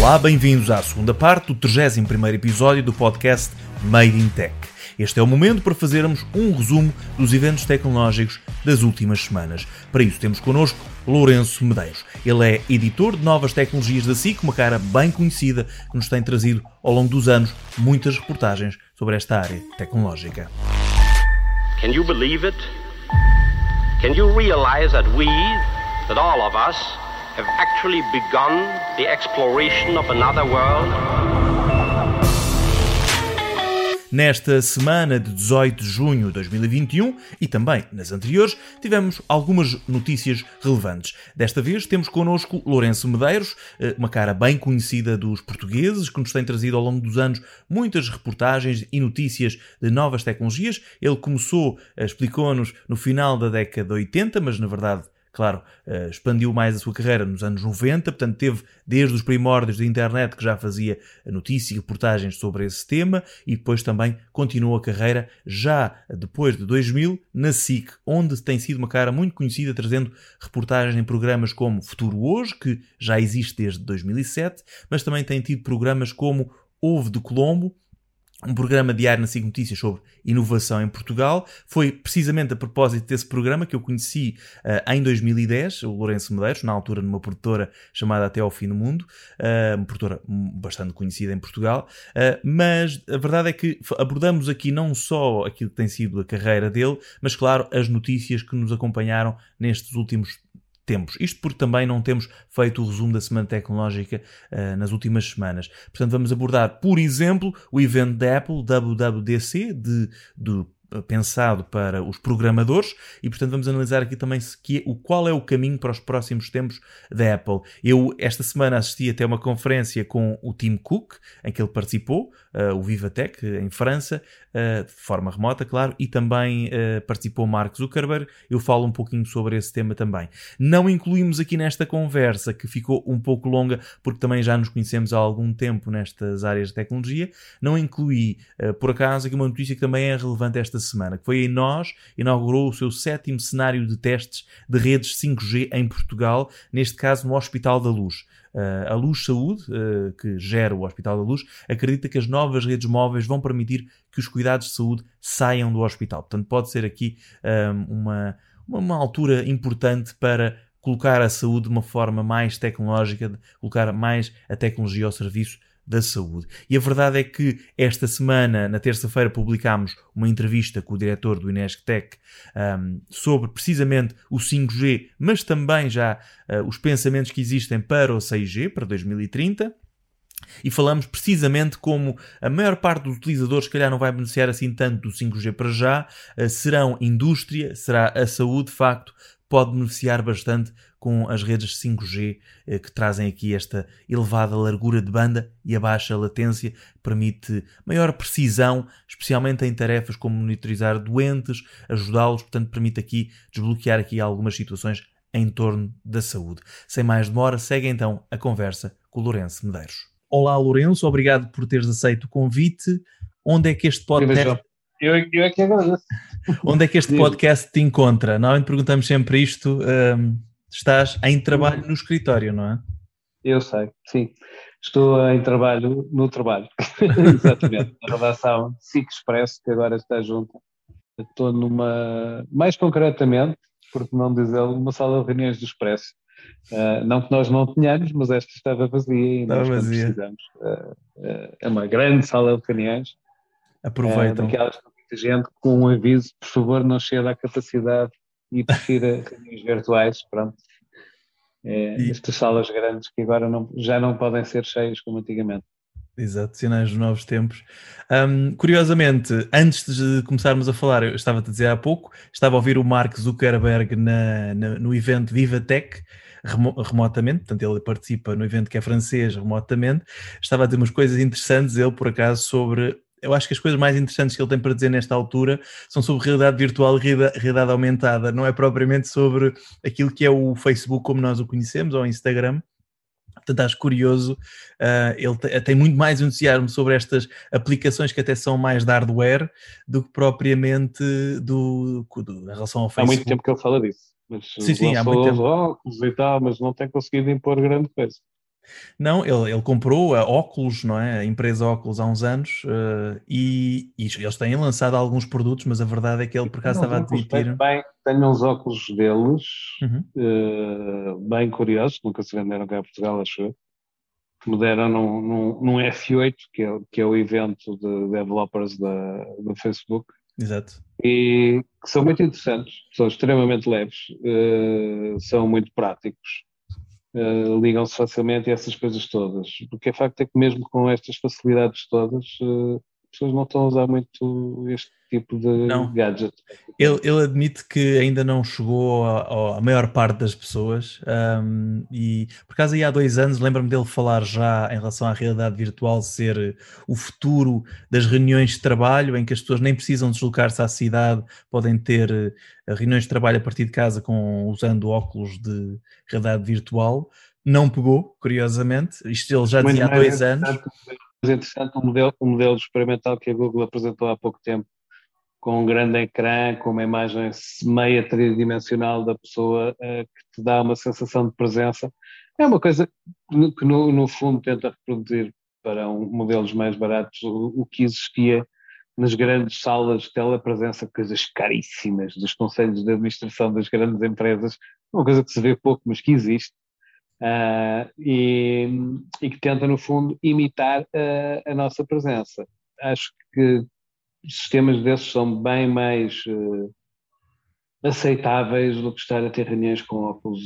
Olá, bem-vindos à segunda parte do 31º episódio do podcast Made in Tech. Este é o momento para fazermos um resumo dos eventos tecnológicos das últimas semanas. Para isso temos connosco Lourenço Medeiros. Ele é editor de novas tecnologias da SIC, uma cara bem conhecida que nos tem trazido ao longo dos anos muitas reportagens sobre esta área tecnológica. Can you believe it? Can you realize that all of us, have actually begun the exploration of another world? Nesta semana de 18 de junho de 2021 e também nas anteriores, tivemos algumas notícias relevantes. Desta vez temos connosco Lourenço Medeiros, uma cara bem conhecida dos portugueses, que nos tem trazido ao longo dos anos muitas reportagens e notícias de novas tecnologias. Ele começou, explicou-nos, no final da década de 80, mas na verdade, claro, expandiu mais a sua carreira nos anos 90, portanto teve desde os primórdios da internet que já fazia notícias e reportagens sobre esse tema e depois também continuou a carreira já depois de 2000 na SIC, onde tem sido uma cara muito conhecida trazendo reportagens em programas como Futuro Hoje, que já existe desde 2007, mas também tem tido programas como Ovo de Colombo, um programa diário na SIC Notícias sobre inovação em Portugal. Foi precisamente a propósito desse programa que eu conheci em 2010, o Lourenço Medeiros, na altura numa produtora chamada Até ao Fim do Mundo, uma produtora bastante conhecida em Portugal, mas a verdade é que abordamos aqui não só aquilo que tem sido a carreira dele, mas claro, as notícias que nos acompanharam nestes últimos tempos. Isto porque também não temos feito o resumo da Semana Tecnológica nas últimas semanas. Portanto, vamos abordar, por exemplo, o evento da Apple, WWDC, pensado para os programadores, e portanto vamos analisar aqui também qual é o caminho para os próximos tempos da Apple. Eu esta semana assisti até uma conferência com o Tim Cook, em que ele participou, o VivaTech, em França, de forma remota, claro, e também participou Mark Zuckerberg. Eu falo um pouquinho sobre esse tema também. Não incluímos aqui nesta conversa, que ficou um pouco longa, porque também já nos conhecemos há algum tempo nestas áreas de tecnologia, não incluí, por acaso, aqui uma notícia que também é relevante esta semana, que foi a Ineos, inaugurou o seu 7º cenário de testes de redes 5G em Portugal, neste caso no Hospital da Luz. A Luz Saúde, que gera o Hospital da Luz, acredita que as novas redes móveis vão permitir que os cuidados de saúde saiam do hospital. Portanto, pode ser aqui uma altura importante para colocar a saúde de uma forma mais tecnológica, de colocar mais a tecnologia ao serviço da saúde. E a verdade é que esta semana, na terça-feira, publicámos uma entrevista com o diretor do InescTech sobre precisamente o 5G, mas também já os pensamentos que existem para o 6G, para 2030. E falamos precisamente como a maior parte dos utilizadores, se calhar, não vai beneficiar assim tanto do 5G para já, serão indústria, será a saúde, de facto, pode beneficiar bastante com as redes 5G que trazem aqui esta elevada largura de banda e a baixa latência, permite maior precisão, especialmente em tarefas como monitorizar doentes, ajudá-los, portanto permite aqui desbloquear aqui algumas situações em torno da saúde. Sem mais demora, segue então a conversa com o Lourenço Medeiros. Olá Lourenço, obrigado por teres aceito o convite. Onde é que este podcast... Eu é que agradeço. Onde é que este podcast te encontra? Normalmente perguntamos sempre isto. Estás em trabalho no escritório, não é? Eu sei, sim. Estou em trabalho no trabalho. Exatamente. Na redação SIC Expresso, que agora está junto. Estou mais concretamente, porque não dizer, uma sala de reuniões do Expresso. Não que nós não tenhamos, mas esta estava vazia e nós precisamos. É uma grande sala de reuniões. Aproveitam. Daquelas com muita gente, com um aviso, por favor, não chegue à capacidade e prefira reuniões virtuais, pronto. Estas salas grandes que agora já não podem ser cheias como antigamente. Exato, sinais dos novos tempos. Curiosamente, antes de começarmos a falar, eu estava-te a dizer há pouco, estava a ouvir o Mark Zuckerberg no evento VivaTech, remotamente, portanto ele participa no evento que é francês remotamente, estava a dizer umas coisas interessantes, ele por acaso, sobre... Eu acho que as coisas mais interessantes que ele tem para dizer nesta altura são sobre realidade virtual e realidade aumentada, não é propriamente sobre aquilo que é o Facebook como nós o conhecemos, ou o Instagram. Portanto, acho curioso, ele tem muito mais entusiasmo sobre estas aplicações que até são mais de hardware do que propriamente em relação ao Facebook. Há muito tempo que ele fala disso. Mas sim, há muito tempo. Óculos e tal, mas não tem conseguido impor grande coisa. Não, ele comprou a Oculus, não é? A empresa Oculus há uns anos, e eles têm lançado alguns produtos, mas a verdade é que ele por acaso Tenho uns estava a óculos admitir. tenho uns óculos deles, Uhum, bem curiosos, nunca se venderam cá em Portugal, acho eu, que me deram num F8, que é o evento de developers do Facebook, exato. e que são muito interessantes, são extremamente leves, são muito práticos, ligam-se facilmente a essas coisas todas. Porque o facto é que mesmo com estas facilidades todas, as pessoas não estão a usar muito este tipo de Não. gadget. Ele admite que ainda não chegou à maior parte das pessoas, e por acaso aí há 2 anos lembro-me dele falar já em relação à realidade virtual ser o futuro das reuniões de trabalho, em que as pessoas nem precisam deslocar-se à cidade, podem ter reuniões de trabalho a partir de casa usando óculos de realidade virtual. Não pegou, curiosamente, isto ele já Muito dizia há 2 anos. mais interessante o modelo experimental que a Google apresentou há pouco tempo, com um grande ecrã, com uma imagem meia tridimensional da pessoa, que te dá uma sensação de presença. É uma coisa que no fundo tenta reproduzir para modelos mais baratos o que existia nas grandes salas de telepresença, coisas caríssimas dos conselhos de administração das grandes empresas, uma coisa que se vê pouco, mas que existe. E que tenta, no fundo, imitar a nossa presença. Acho que sistemas desses são bem mais aceitáveis do que estar a ter reuniões com óculos.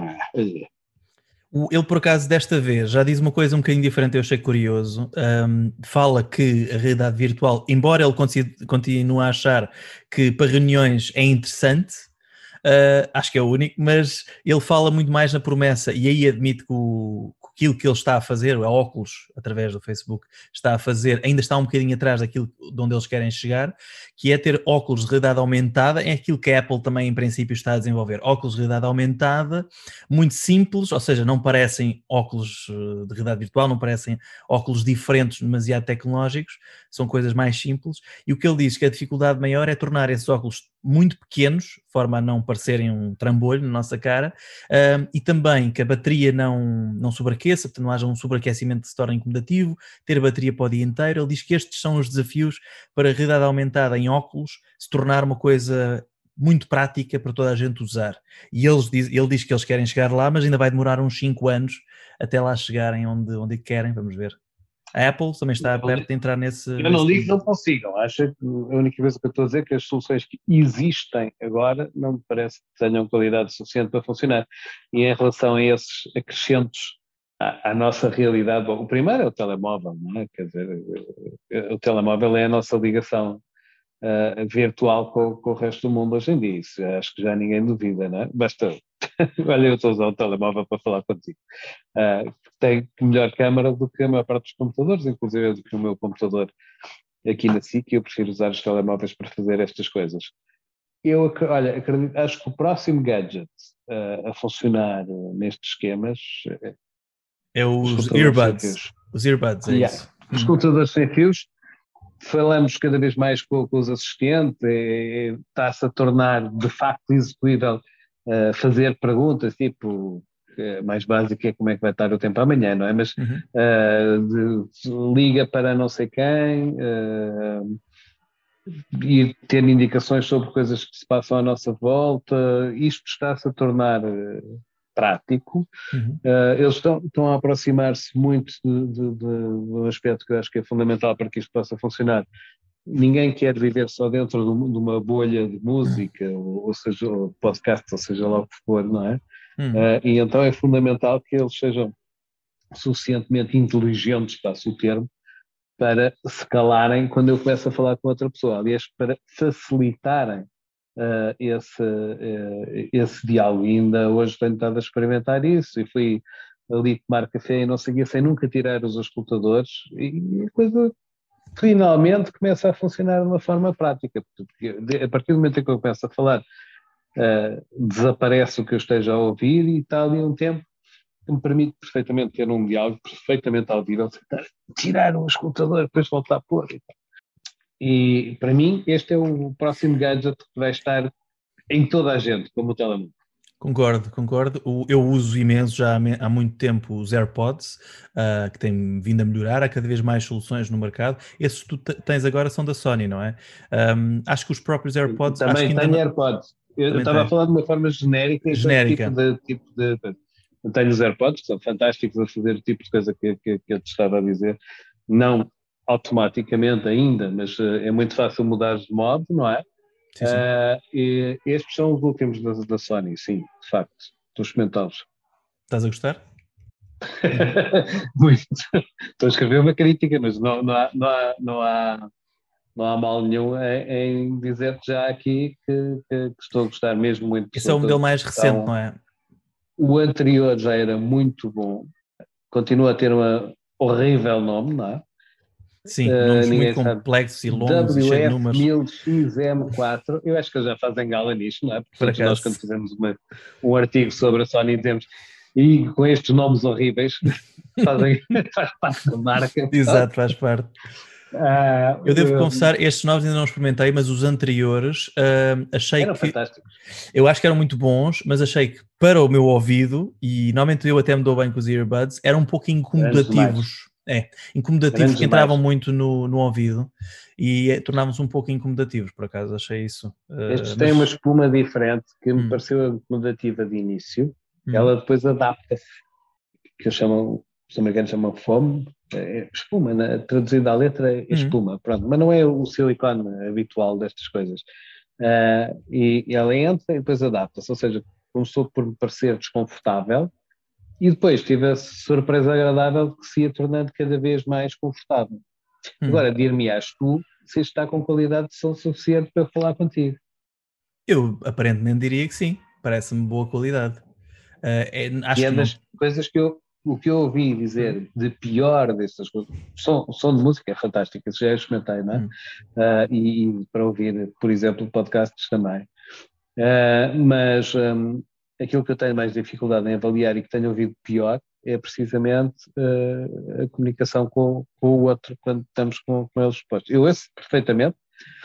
Ele, por acaso, desta vez, já diz uma coisa um bocadinho diferente, eu achei curioso. Fala que a realidade virtual, embora ele continue a achar que para reuniões é interessante, acho que é o único, mas ele fala muito mais na promessa, e aí admite que aquilo que ele está a fazer, a Oculus, através do Facebook, está a fazer, ainda está um bocadinho atrás daquilo de onde eles querem chegar, que é ter óculos de realidade aumentada, é aquilo que a Apple também em princípio está a desenvolver, óculos de realidade aumentada, muito simples, ou seja, não parecem óculos de realidade virtual, não parecem óculos diferentes, demasiado tecnológicos, são coisas mais simples, e o que ele diz que a dificuldade maior é tornar esses óculos muito pequenos, de forma a não parecerem um trambolho na nossa cara, e também que a bateria não sobreaqueça, portanto não haja um sobreaquecimento que se torne incomodativo, ter a bateria para o dia inteiro. Ele diz que estes são os desafios para a realidade aumentada em óculos se tornar uma coisa muito prática para toda a gente usar. E ele diz que eles querem chegar lá, mas ainda vai demorar uns 5 anos até lá chegarem onde querem, vamos ver. A Apple também está perto de entrar nesse Eu não digo que mundo. não consigam, acho que a única coisa que eu estou a dizer é que as soluções que existem agora não me parece que tenham qualidade suficiente para funcionar. E em relação a esses acrescentos à nossa realidade, bom, o primeiro é o telemóvel, não é? Quer dizer, o telemóvel é a nossa ligação virtual com o resto do mundo hoje em dia. Isso acho que já ninguém duvida, não é? Basta. Olha, eu estou a usar o telemóvel para falar contigo. Tem melhor câmara do que a maior parte dos computadores, inclusive do que o meu computador aqui na SIC, eu prefiro usar os telemóveis para fazer estas coisas. Olha, acredito, acho que o próximo gadget a funcionar nestes esquemas É os computadores sem earbuds. fios. Os earbuds, é isso. Os computadores sem fios, falamos cada vez mais com os assistentes, está-se a tornar de facto execuível fazer perguntas, tipo, mais básico é como é que vai estar o tempo amanhã, não é? Mas liga para não sei quem, e ter indicações sobre coisas que se passam à nossa volta, isto está-se a tornar prático. Eles estão a aproximar-se muito de um aspecto que eu acho que é fundamental para que isto possa funcionar. Ninguém quer viver só dentro de uma bolha de música, ou seja, ou podcast, ou seja lá o que for, não é? E então é fundamental que eles sejam suficientemente inteligentes, passo o termo, para se calarem quando eu começo a falar com outra pessoa. Aliás, para facilitarem esse diálogo. E ainda hoje tenho estado a experimentar isso e fui ali tomar café e não seguia sem nunca tirar os auscultadores e a coisa finalmente começa a funcionar de uma forma prática, porque a partir do momento em que eu começo a falar, desaparece o que eu esteja a ouvir e está ali um tempo que me permite perfeitamente ter um diálogo perfeitamente audível, tirar o escutador, depois voltar a pôr. E para mim este é o próximo gadget que vai estar em toda a gente, como o telemóvel. Concordo. Eu uso imenso já há muito tempo os AirPods, que têm vindo a melhorar, há cada vez mais soluções no mercado. Esses que tu tens agora são da Sony, não é? Acho que os próprios AirPods... acho Também que ainda tenho não... AirPods. Eu Também estava a tens. falar de uma forma genérica, enquanto Genérica. tipo de. Eu tenho os AirPods, que são fantásticos a fazer o tipo de coisa que eu te estava a dizer. Não automaticamente ainda, mas é muito fácil mudar de modo, não é? Sim. E estes são os últimos da Sony, sim, de facto. Estou a experimentá-los. Estás a gostar? Muito. Estou a escrever uma crítica, mas não há mal nenhum em dizer-te já aqui que estou a gostar mesmo muito. Esse é o modelo mais recente, Então, não é? o anterior já era muito bom, continua a ter um horrível nome, não é? Sim, nomes muito Ninguém sabe. complexos e longos e cheios de números. WF1000XM4, eu acho que eles já fazem gala nisto, não é? Porque Por todos nós, quando acaso. fizemos um artigo sobre a Sony, dizemos, e com estes nomes horríveis, faz parte da marca. Exato, faz parte. Eu devo confessar, estes novos ainda não experimentei, mas os anteriores achei eram que... fantásticos. Eu acho que eram muito bons, mas achei que para o meu ouvido, e normalmente eu até me dou bem com os earbuds, eram um pouco incomodativos. Incomodativos, que entravam muito no ouvido e tornavam-se um pouco incomodativos, por acaso, achei isso. Estes têm uma espuma diferente que me pareceu incomodativa de início. Ela depois adapta-se, que os americanos chamam foam, espuma, né? Traduzida à letra é espuma, pronto, mas não é o silicone habitual destas coisas. E ela entra e depois adapta-se, ou seja, começou por me parecer desconfortável e depois tive a surpresa agradável de que se ia tornando cada vez mais confortável. Agora, dir-me-ás tu se isto está com qualidade de som suficiente para eu falar contigo. Eu aparentemente diria que sim, parece-me boa qualidade. Acho E é que das coisas que o que eu ouvi dizer de pior destas coisas, som de música é fantástico, isso já experimentei, não é? E para ouvir, por exemplo, podcasts também. Mas aquilo que eu tenho mais dificuldade em avaliar e que tenho ouvido pior é precisamente a comunicação com o outro quando estamos com eles expostos. Eu ouço perfeitamente.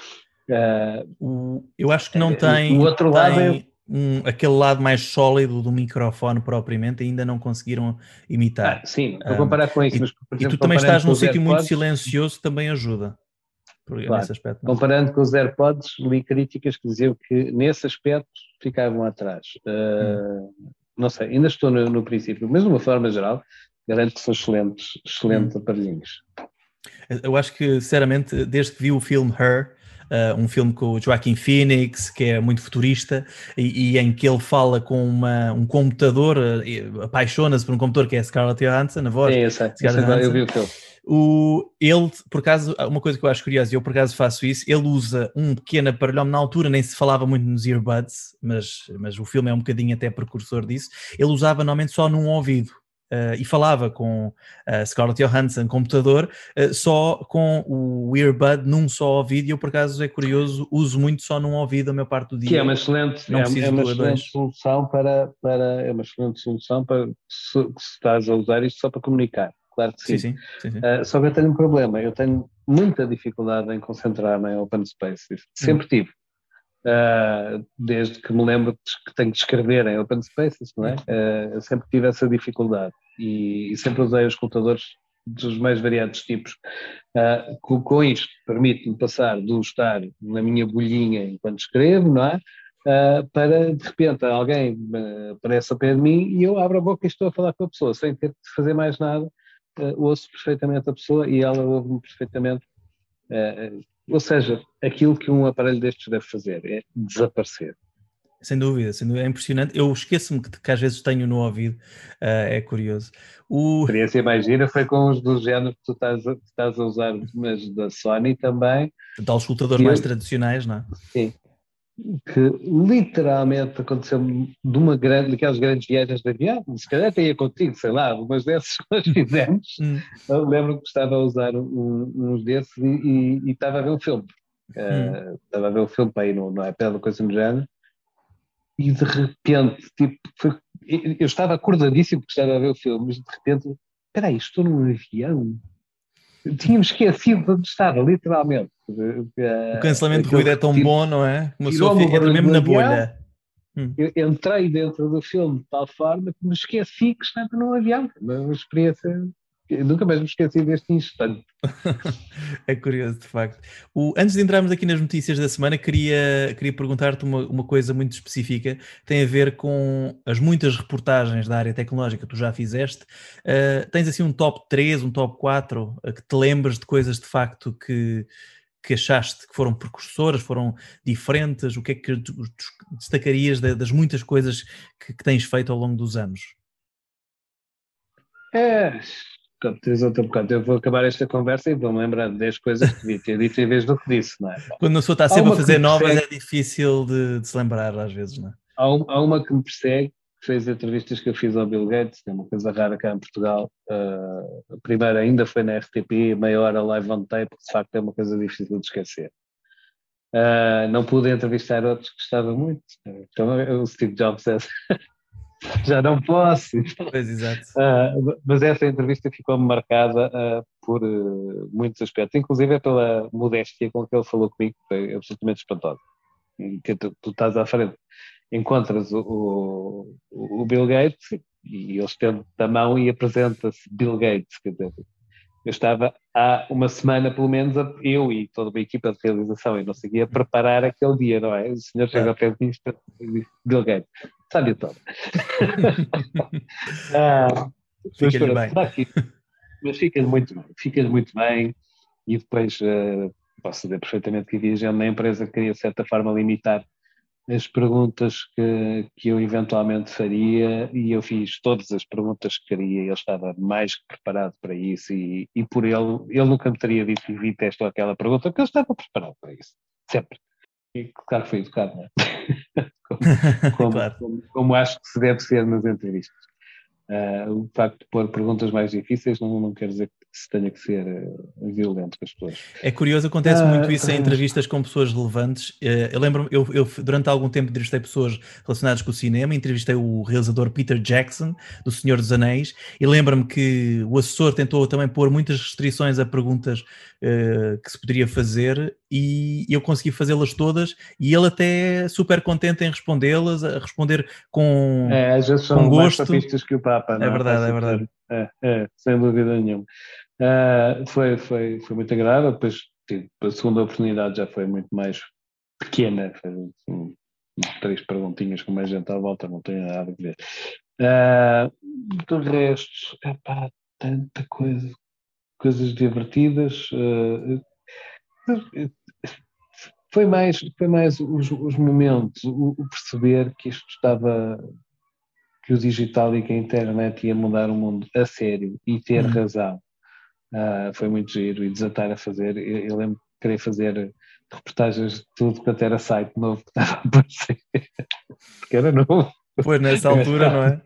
Eu acho que não tem, o outro lado aquele lado mais sólido do microfone propriamente, ainda não conseguiram imitar. Sim, estou a comparar com isso. Mas, por exemplo, e tu também estás num sítio muito AirPods, silencioso, também ajuda. Claro. Nesse aspecto. Não? Comparando com os AirPods, li críticas que diziam que nesse aspecto ficavam atrás. Não sei, ainda estou no princípio, mas de uma forma geral, garanto que são excelentes aparelhinhos. Eu acho que, sinceramente, desde que vi o filme Her, um filme com o Joaquin Phoenix, que é muito futurista, e em que ele fala com um computador, apaixona-se por um computador que é a Scarlett Johansson, a voz. Sim, eu vi o filme. Ele, por acaso, uma coisa que eu acho curiosa, e eu por acaso faço isso, ele usa um pequeno aparelhome, na altura nem se falava muito nos earbuds, mas o filme é um bocadinho até precursor disso, ele usava normalmente só num ouvido. E falava com a Scarlett Johansson, computador, só com o earbud num só ouvido, e eu por acaso é curioso, uso muito só num ouvido a maior parte do dia. Que é uma excelente, solução é uma excelente solução para se estás a usar isto só para comunicar, claro que sim. Sim. Só que eu tenho um problema, eu tenho muita dificuldade em concentrar-me em open space, sempre tive. Desde que me lembro que tenho que escrever em open spaces, não é? Eu sempre tive essa dificuldade e sempre usei os computadores dos mais variados tipos. Com isto permite-me passar do estar na minha bolhinha enquanto escrevo, não é? Para de repente alguém aparece ao pé de mim e eu abro a boca e estou a falar com a pessoa sem ter de fazer mais nada. Ouço perfeitamente a pessoa e ela ouve-me perfeitamente. Ou seja, aquilo que um aparelho destes deve fazer é desaparecer. Sem dúvida, é impressionante. Eu esqueço-me que às vezes tenho no ouvido, é curioso. A experiência mais gira foi com os do género que tu estás a usar, mas da Sony também. Então, os escutadores mais tradicionais, não é? Sim. Que literalmente aconteceu daquelas grandes viagens de avião, se calhar até ia contigo, sei lá, umas dessas que nós fizemos. Eu lembro que estava a usar uns desses e estava a ver um filme. Estava a ver o filme para ir no iPad ou coisa no género, e de repente, eu estava acordadíssimo porque estava a ver o filme, mas de repente, espera aí, estou num avião. Tínhamos esquecido de onde estava, literalmente. O cancelamento de ruído é tão bom, não é? Uma pessoa entra mesmo na bolha. Eu entrei dentro do filme de tal forma que me esqueci que estava num avião. Uma experiência. Eu nunca mais me esqueci deste instante. É curioso, de facto. Antes de entrarmos aqui nas notícias da semana, queria perguntar-te uma coisa muito específica. Tem a ver com as muitas reportagens da área tecnológica que tu já fizeste. Tens assim um top 3, um top 4, que te lembres de coisas de facto que achaste que foram precursoras, foram diferentes? O que é que tu destacarias das muitas coisas que tens feito ao longo dos anos? Como tens outro bocado, eu vou acabar esta conversa e vou-me lembrar de 10 coisas que devia ter dito em vez do que disse, não é? Quando a pessoa está Há sempre a uma que fazer me novas, persegue, é difícil de se lembrar às vezes, não é? há uma que me persegue, que fez entrevistas que eu fiz ao Bill Gates, que é uma coisa rara cá em Portugal. A primeira ainda foi na RTP, meia hora live on tape, que de facto é uma coisa difícil de esquecer. Não pude entrevistar outros que gostava muito. Então, o Steve Jobs já não posso. Pois, exato. Mas essa entrevista ficou-me marcada por muitos aspectos, inclusive pela modéstia com que ele falou comigo, que foi absolutamente espantosa. Que tu estás à frente, encontras o Bill Gates e ele estende a mão e apresenta-se Bill Gates. Quer dizer, eu estava há uma semana, pelo menos, eu e toda uma equipa de realização e não seguia preparar aquele dia, não é? O senhor chega ao pé de mim e diz: Bill Gates, sabe todo. Mas Fica-lhe bem. Mas ficas muito bem e depois posso dizer perfeitamente que viajando na empresa queria de certa forma limitar as perguntas que eu eventualmente faria e eu fiz todas as perguntas que queria, ele estava mais que preparado para isso e por ele nunca me teria dito evite esta ou aquela pergunta, porque ele estava preparado para isso, sempre. E claro que foi educado, não é? Claro. Como acho que se deve ser nas entrevistas. O facto de pôr perguntas mais difíceis não quer dizer que se tenha que ser violento com as pessoas. É curioso, acontece muito isso em entrevistas com pessoas relevantes. Eu lembro-me, eu durante algum tempo entrevistei pessoas relacionadas com o cinema, entrevistei o realizador Peter Jackson, do Senhor dos Anéis, e lembro-me que o assessor tentou também pôr muitas restrições a perguntas que se poderia fazer e eu consegui fazê-las todas e ele até super contente em respondê-las, a responder com às vezes são mais papistas que o Papa, não é? É verdade, é verdade. Sem dúvida nenhuma. Foi muito agradável, depois a segunda oportunidade já foi muito mais pequena, foi 3 perguntinhas com mais gente à volta, não tem nada a ver. Do resto, tanta coisa, coisas divertidas. Foi mais os momentos, o perceber que isto estava, que o digital e que a internet ia mudar o mundo a sério e ter razão. Foi muito giro e desatar a fazer. Eu lembro de querer fazer reportagens de tudo quanto era site novo que estava a aparecer, porque era novo. Pois, nessa altura, não é?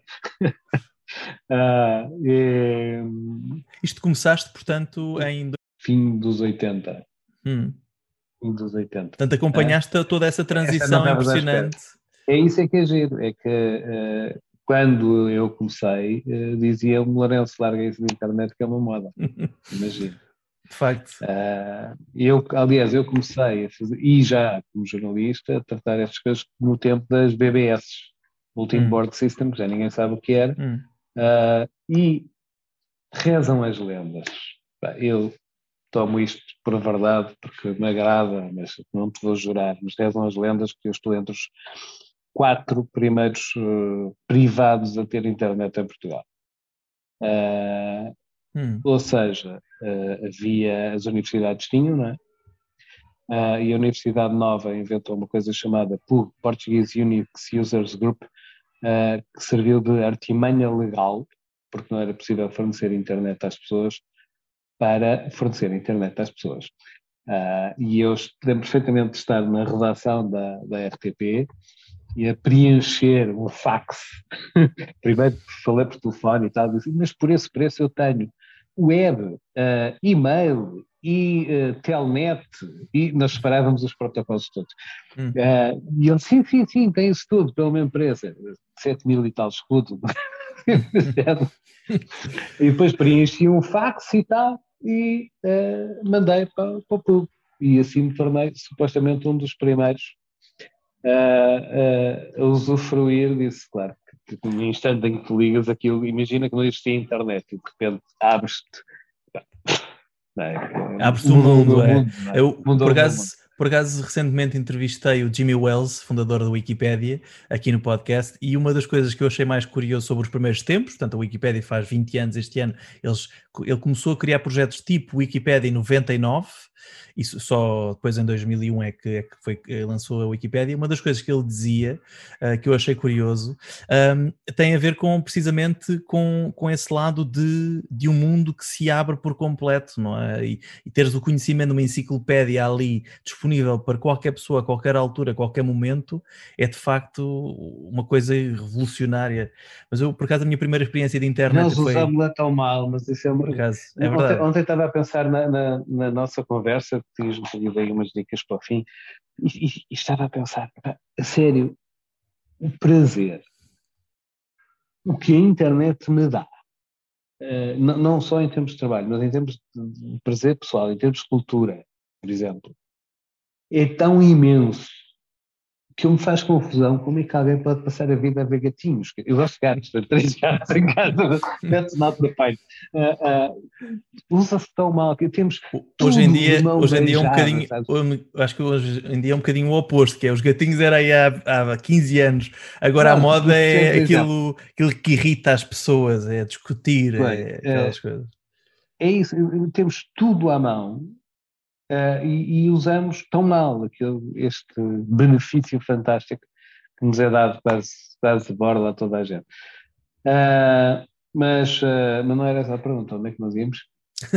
Isto começaste, portanto, em... Fim dos 80. Fim dos 80. Portanto, acompanhaste toda essa transição impressionante. É isso é que é giro, é que quando eu comecei, dizia-me Lourenço, larga isso da internet que é uma moda. Imagina. De facto. Aliás, eu comecei a fazer, e já como jornalista, a tratar estas coisas no tempo das BBS, Bulletin Board System, que já ninguém sabe o que era, e rezam as lendas. Eu tomo isto por verdade porque me agrada, mas não te vou jurar, mas rezam as lendas que eu estou entre os 4 primeiros privados a ter internet em Portugal. Ou seja, as universidades tinham, não é? E a Universidade Nova inventou uma coisa chamada PUG, Portuguese Unix Users Group, que serviu de artimanha legal, porque não era possível fornecer internet às pessoas, para fornecer internet às pessoas. E eu lembro perfeitamente de estar na redação da RTP e a preencher um fax. Primeiro falei por telefone e tal, disse, mas por esse preço eu tenho web, e-mail e telnet, e nós separávamos os protocolos todos. E ele, sim, tem isso tudo pela uma empresa, 7.000 e tal escudo. E depois preenchi um fax e tal, e mandei para o público. E assim me tornei supostamente um dos primeiros a usufruir disso, claro. Que no instante em que tu ligas aquilo, imagina que não existia internet e de repente abres-te. Não é? Abre-se o Mudou o mundo. meu mundo, não é? Mudou o meu mundo. Por acaso, recentemente entrevistei o Jimmy Wales, fundador da Wikipédia, aqui no podcast, e uma das coisas que eu achei mais curioso sobre os primeiros tempos, portanto a Wikipédia faz 20 anos este ano, ele começou a criar projetos tipo Wikipédia em 99, isso só depois em 2001 é que lançou a Wikipédia. Uma das coisas que ele dizia, que eu achei curioso, tem a ver precisamente com esse lado de um mundo que se abre por completo, não é? E teres o conhecimento de uma enciclopédia ali disponível para qualquer pessoa, a qualquer altura, a qualquer momento, é de facto uma coisa revolucionária. Mas eu, por acaso, a minha primeira experiência de internet Nós foi... usamos-la tão mal, mas isso Por acaso, é verdade. Ontem estava a pensar na nossa conversa, que tinhas-me pedido aí umas dicas para o fim, e estava a pensar, a sério, o prazer, o que a internet me dá, não só em termos de trabalho, mas em termos de prazer pessoal, em termos de cultura, por exemplo, é tão imenso que me faz confusão como é que alguém pode passar a vida a ver gatinhos. Eu gosto de gatos, tenho 3 gatos em casa, that's not the point. Usa-se tão mal que temos hoje em dia é um bocadinho, acho que hoje em dia é um bocadinho o oposto, que é os gatinhos era aí há 15 anos, agora a moda é aquilo que irrita as pessoas, é discutir, aquelas coisas. É isso, temos tudo à mão. E usamos tão mal este benefício fantástico que nos é dado quase de borla a toda a gente. Mas não era essa a pergunta, onde é que nós íamos?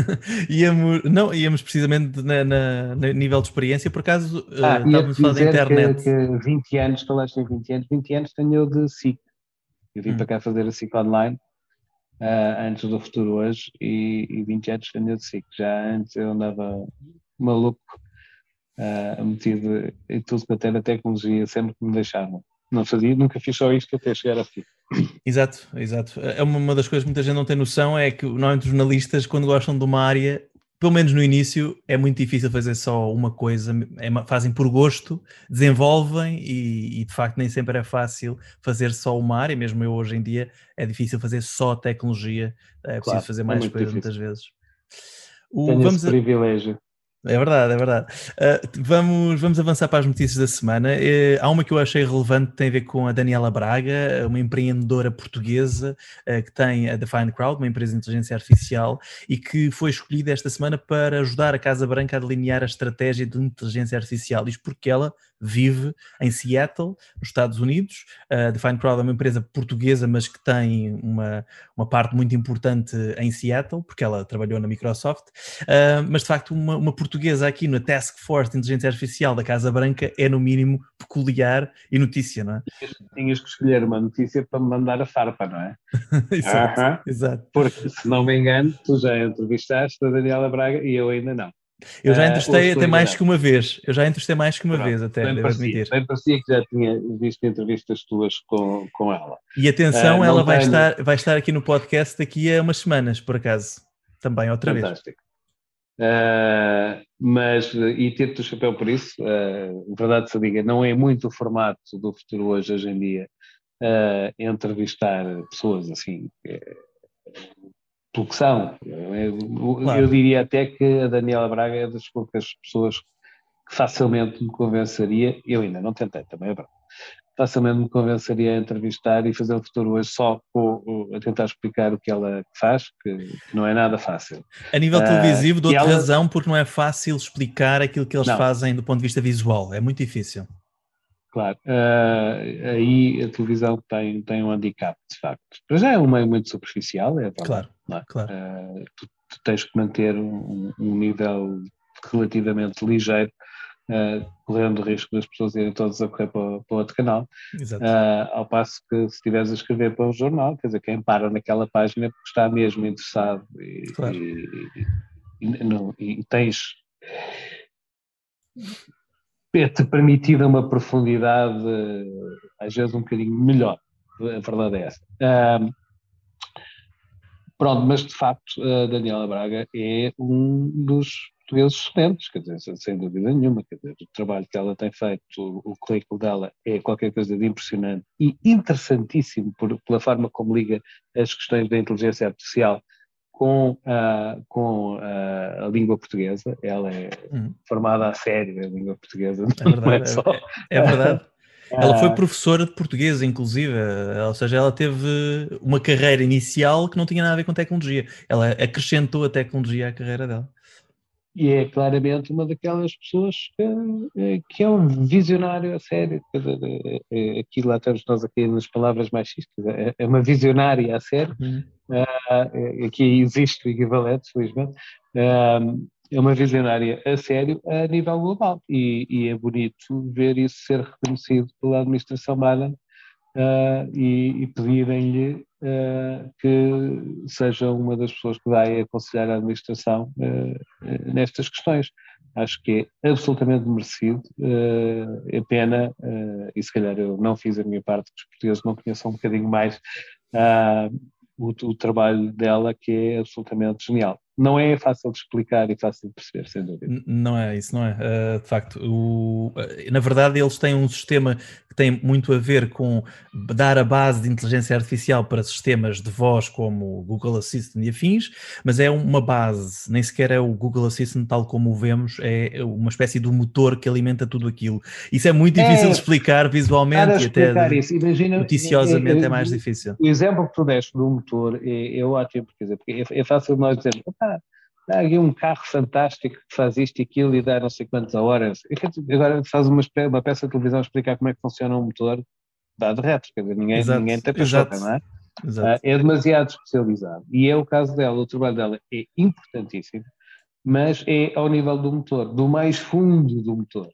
íamos precisamente no nível de experiência, por acaso estávamos a falar da internet. Que 20 anos, falaste em 20 anos tenho eu de SIC. Eu vim para cá fazer a SIC online antes do Futuro Hoje e 20 anos tenho eu de SIC. Já antes eu andava maluco, metido em tudo que até na tecnologia, sempre que me deixavam. Não fazia, nunca fiz só isto até chegar aqui. Exato. É uma das coisas que muita gente não tem noção, é que normalmente os jornalistas, quando gostam de uma área, pelo menos no início, é muito difícil fazer só uma coisa, fazem por gosto, desenvolvem e de facto nem sempre é fácil fazer só uma área, mesmo eu hoje em dia é difícil fazer só tecnologia, é preciso fazer mais coisas muitas vezes. Tenho esse privilégio. É verdade. Vamos avançar para as notícias da semana. Há uma que eu achei relevante, tem a ver com a Daniela Braga, uma empreendedora portuguesa que tem a Define Crowd, uma empresa de inteligência artificial, e que foi escolhida esta semana para ajudar a Casa Branca a delinear a estratégia de inteligência artificial. Isto porque ela vive em Seattle, nos Estados Unidos. A Define Crowd é uma empresa portuguesa, mas que tem uma parte muito importante em Seattle, porque ela trabalhou na Microsoft. Mas de facto uma portuguesa aqui na Task Force de Inteligência Artificial da Casa Branca é no mínimo peculiar e notícia, não é? Tinhas que escolher uma notícia para me mandar a farpa, não é? Exato. Porque, se não me engano, tu já entrevistaste a Daniela Braga e eu ainda não. Eu já entrevistei até mais que uma vez. Até, devo admitir. Bem parecia que já tinha visto entrevistas tuas com ela. E atenção, ela vai estar aqui no podcast daqui a umas semanas, por acaso. Também, outra vez. Fantástico. Mas, e tiro-te o chapéu por isso, verdade se diga, não é muito o formato do Futuro Hoje em dia, entrevistar pessoas assim, pelo que são. Eu diria até que a Daniela Braga é das poucas pessoas que facilmente me convenceria, eu ainda não tentei, também é verdade, facilmente me convenceria a entrevistar e fazer o Futuro Hoje só a tentar explicar o que ela faz, que não é nada fácil. A nível televisivo, dou-te razão, porque não é fácil explicar aquilo que eles fazem do ponto de vista visual, é muito difícil. Claro, aí a televisão tem um handicap, de facto. Mas já é um meio muito superficial, é verdade. Claro. Tu tens que manter um nível relativamente ligeiro, correndo o risco das pessoas irem todas a correr para outro canal. Ao passo que, se estiveres a escrever para um jornal, quer dizer, quem para naquela página é porque está mesmo interessado e tens é-te permitida uma profundidade às vezes um bocadinho melhor, a verdade é essa. Pronto, mas de facto a Daniela Braga é um dos portugueses excelentes, quer dizer, sem dúvida nenhuma, quer dizer, o trabalho que ela tem feito, o currículo dela é qualquer coisa de impressionante e interessantíssimo pela forma como liga as questões da inteligência artificial com a língua portuguesa. Ela é formada a sério em língua portuguesa, não é só... É verdade. Ela foi professora de português, inclusive, ou seja, ela teve uma carreira inicial que não tinha nada a ver com tecnologia. Ela acrescentou a tecnologia à carreira dela. E é claramente uma daquelas pessoas que é um visionário a sério. Quer dizer, aqui lá estamos nós aqui nas palavras machistas, é uma visionária a sério. Aqui existe o equivalente, felizmente. É uma visionária a sério a nível global e é bonito ver isso ser reconhecido pela administração Biden e pedirem-lhe que seja uma das pessoas que vai aconselhar a administração nestas questões. Acho que é absolutamente merecido. É pena, e se calhar eu não fiz a minha parte, que os portugueses não conheçam um bocadinho mais o trabalho dela, que é absolutamente genial. Não é fácil de explicar e fácil de perceber, sem dúvida. Não é, isso não é. De facto, na verdade eles têm um sistema que tem muito a ver com dar a base de inteligência artificial para sistemas de voz como o Google Assistant e afins, mas é uma base, nem sequer é o Google Assistant tal como o vemos, é uma espécie de motor que alimenta tudo aquilo. Isso é muito difícil de explicar visualmente e até noticiosamente é mais difícil. O exemplo que tu deste do motor é ótimo, porque é fácil nós dizer, há aqui um carro fantástico que faz isto e aquilo e dá não sei quantas horas. Agora faz uma peça de televisão explicar como é que funciona um motor, dá de reto, quer dizer, ninguém tem paixota, não é? É demasiado especializado. E é o caso dela, o trabalho dela é importantíssimo, mas é ao nível do motor, do mais fundo do motor.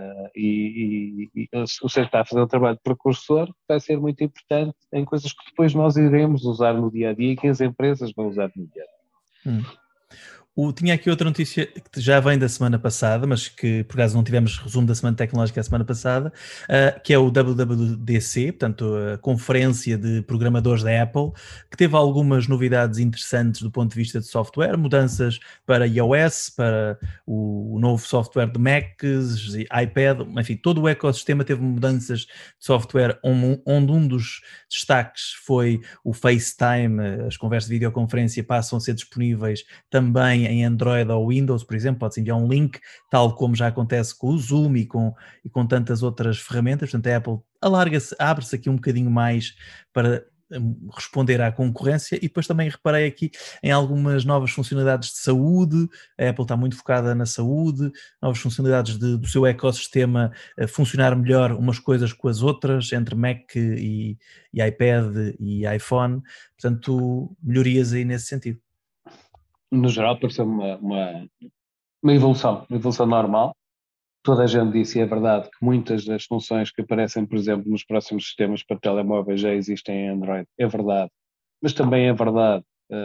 Ou seja, está a fazer um trabalho de precursor que vai ser muito importante em coisas que depois nós iremos usar no dia-a-dia e que as empresas vão usar no dia-a-dia. Tinha aqui outra notícia que já vem da semana passada, mas que por acaso não tivemos resumo da semana tecnológica a semana passada, que é o WWDC, portanto a conferência de programadores da Apple, que teve algumas novidades interessantes do ponto de vista de software, mudanças para iOS, para o novo software de Macs, iPad, enfim, todo o ecossistema teve mudanças de software, onde um dos destaques foi o FaceTime, as conversas de videoconferência passam a ser disponíveis também em Android ou Windows, por exemplo, pode-se enviar um link, tal como já acontece com o Zoom e com tantas outras ferramentas. Portanto, a Apple abre-se aqui um bocadinho mais para responder à concorrência. E depois também reparei aqui em algumas novas funcionalidades de saúde. A Apple está muito focada na saúde, novas funcionalidades do seu ecossistema funcionar melhor umas coisas com as outras, entre Mac e iPad e iPhone. Portanto, melhorias aí nesse sentido. No geral, pareceu uma evolução normal. Toda a gente disse, e é verdade, que muitas das funções que aparecem, por exemplo, nos próximos sistemas para telemóveis já existem em Android. É verdade. Mas também é verdade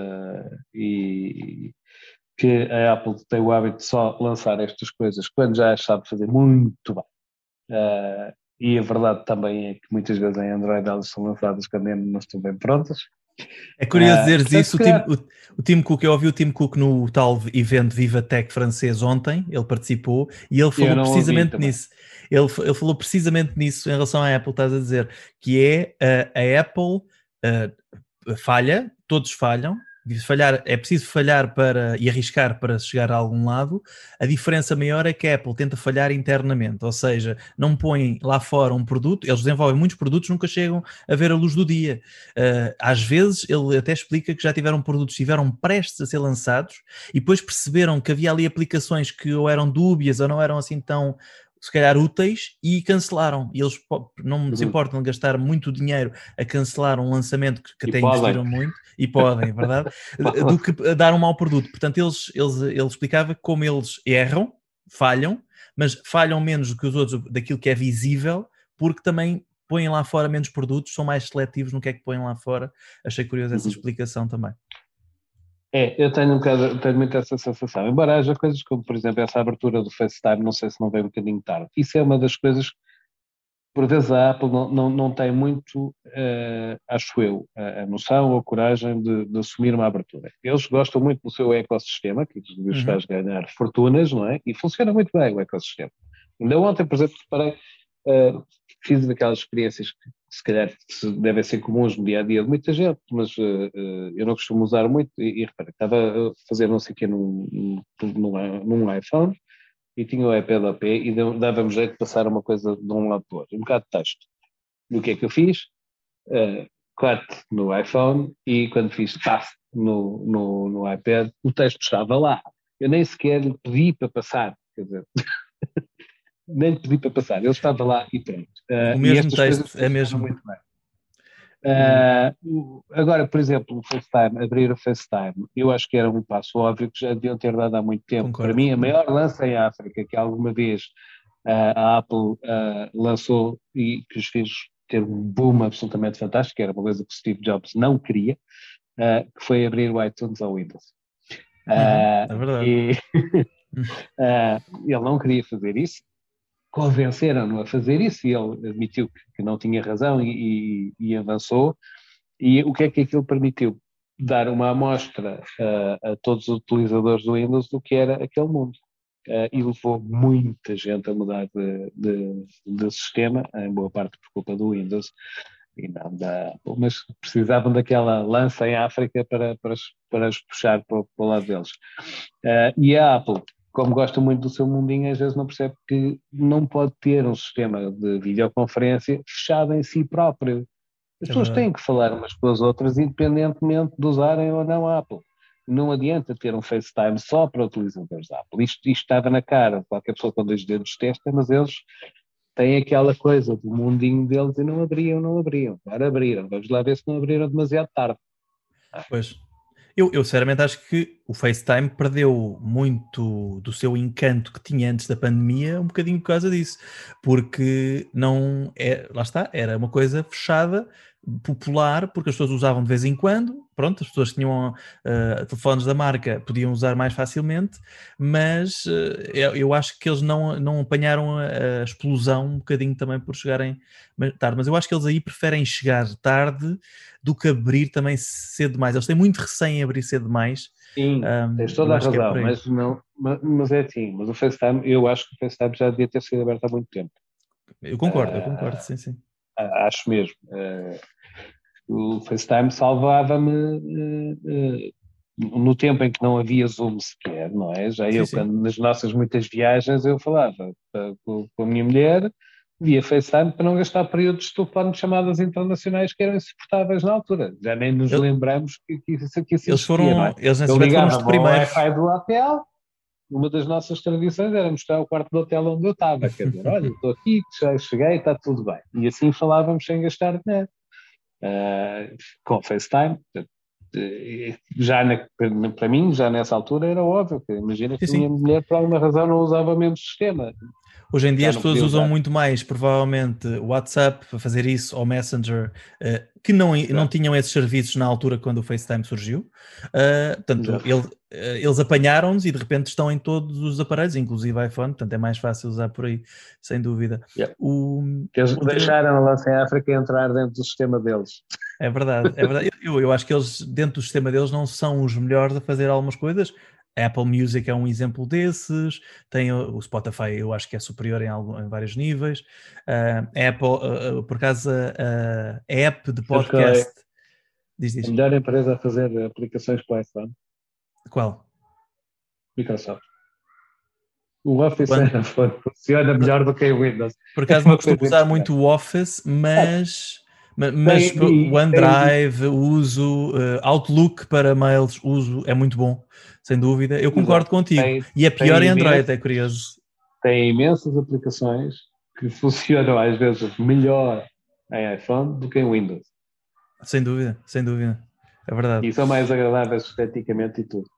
e que a Apple tem o hábito de só lançar estas coisas quando já as sabe fazer muito bem. E a verdade também é que muitas vezes em Android elas são lançadas quando ainda não estão bem prontas. É curioso dizeres isso. O Tim Cook, eu ouvi o Tim Cook no tal evento Viva Tech francês ontem, ele participou e ele falou precisamente nisso. Ele falou precisamente nisso em relação à Apple, estás a dizer, que é a Apple falha, todos falham. É preciso falhar e arriscar para chegar a algum lado. A diferença maior é que a Apple tenta falhar internamente, ou seja, não põe lá fora um produto, eles desenvolvem muitos produtos, nunca chegam a ver a luz do dia. Às vezes, ele até explica que já tiveram produtos, estiveram prestes a ser lançados e depois perceberam que havia ali aplicações que ou eram dúbias ou não eram assim tão, se calhar, úteis e cancelaram. E eles não se importam de gastar muito dinheiro a cancelar um lançamento que até investiram muito, e podem, é verdade, do que dar um mau produto. Portanto, ele explicava como eles erram, falham, mas falham menos do que os outros daquilo que é visível, porque também põem lá fora menos produtos, são mais seletivos no que é que põem lá fora. Achei curiosa essa explicação também. Eu tenho muito essa sensação. Embora haja coisas como, por exemplo, essa abertura do FaceTime, não sei se não veio um bocadinho tarde. Isso é uma das coisas por vezes a Apple não tem muito, acho eu, a noção ou a coragem de assumir uma abertura. Eles gostam muito do seu ecossistema, que lhes faz ganhar fortunas, não é? E funciona muito bem o ecossistema. Ainda ontem, por exemplo, reparei, fiz daquelas experiências que se calhar devem ser comuns no dia-a-dia de muita gente, mas eu não costumo usar muito, e reparei, estava a fazer não sei o quê num iPhone, e tinha o iPad ao pé e dava-me jeito de passar uma coisa de um lado para o outro, um bocado de texto. E o que é que eu fiz? Cut no iPhone e quando fiz paste no iPad, o texto estava lá. Eu nem sequer lhe pedi para passar, quer dizer, nem lhe pedi para passar, ele estava lá e pronto. O mesmo texto é mesmo. Muito bem. Agora, por exemplo, o FaceTime, abrir o FaceTime, eu acho que era um passo óbvio que já deviam ter dado há muito tempo. Concordo. Para mim, a maior lança em África que alguma vez a Apple lançou e que os fez ter um boom absolutamente fantástico, era uma coisa que Steve Jobs não queria, que foi abrir o iTunes ao Windows. É verdade. Ele não queria fazer isso, convenceram-no a fazer isso e ele admitiu que não tinha razão e avançou. E o que é que aquilo permitiu? Dar uma amostra a todos os utilizadores do Windows do que era aquele mundo. E levou muita gente a mudar de sistema, em boa parte por culpa do Windows. E não mas precisavam daquela lança em África para os puxar para o lado deles. E a Apple, como gosta muito do seu mundinho, às vezes não percebe que não pode ter um sistema de videoconferência fechado em si próprio. As pessoas têm que falar umas com as outras, independentemente de usarem ou não a Apple. Não adianta ter um FaceTime só para utilizadores da Apple. Isto estava na cara. Qualquer pessoa com 2 dedos testa, mas eles têm aquela coisa do mundinho deles e não abriam. Agora abriram. Vamos lá ver se não abriram demasiado tarde. Pois. Eu sinceramente acho que o FaceTime perdeu muito do seu encanto que tinha antes da pandemia, um bocadinho por causa disso, porque não é, lá está, era uma coisa fechada, popular, porque as pessoas usavam de vez em quando, pronto, as pessoas que tinham telefones da marca podiam usar mais facilmente, mas eu acho que eles não apanharam a explosão um bocadinho também por chegarem tarde, mas eu acho que eles aí preferem chegar tarde do que abrir também cedo demais. Eles têm muito receio em abrir cedo demais. Sim, tens toda a razão, mas é assim, mas o FaceTime, eu acho que o FaceTime já devia ter sido aberto há muito tempo. Eu concordo, sim. Acho mesmo. O FaceTime salvava-me no tempo em que não havia Zoom sequer, não é? Quando, nas nossas muitas viagens, eu falava com a minha mulher via FaceTime para não gastar períodos de telefone de chamadas internacionais que eram insuportáveis na altura. Já nem nos lembramos que isso existia. Eles foram os primeiros. Wi-Fi do hotel. Uma das nossas tradições era mostrar o quarto do hotel onde eu estava, quer dizer, olha, estou aqui, já cheguei, está tudo bem. E assim falávamos sem gastar dinheiro. Com FaceTime, para mim, já nessa altura era óbvio, que imagina que a minha mulher por alguma razão não usava o mesmo sistema. Hoje em dia as pessoas usam muito mais, provavelmente, o WhatsApp para fazer isso, ou Messenger, que não tinham esses serviços na altura quando o FaceTime surgiu. Portanto, eles apanharam-nos e de repente estão em todos os aparelhos, inclusive iPhone, portanto é mais fácil usar por aí, sem dúvida. Yeah. Eles deixaram a lança em África entrar dentro do sistema deles. É verdade. Eu acho que eles, dentro do sistema deles, não são os melhores a fazer algumas coisas. A Apple Music é um exemplo desses, tem o Spotify, eu acho que é superior em vários níveis. A Apple, por acaso, a app de podcast... Diz. A melhor empresa a fazer aplicações para o iPhone? Qual? Microsoft. O Office funciona melhor do que o Windows. Por acaso não costumo usar muito o Office, mas o OneDrive uso, Outlook para mails uso, é muito bom, sem dúvida. Eu concordo contigo. E é pior em Android, é curioso. Tem imensas aplicações que funcionam às vezes melhor em iPhone do que em Windows. Sem dúvida. É verdade. E são mais agradáveis esteticamente e tudo.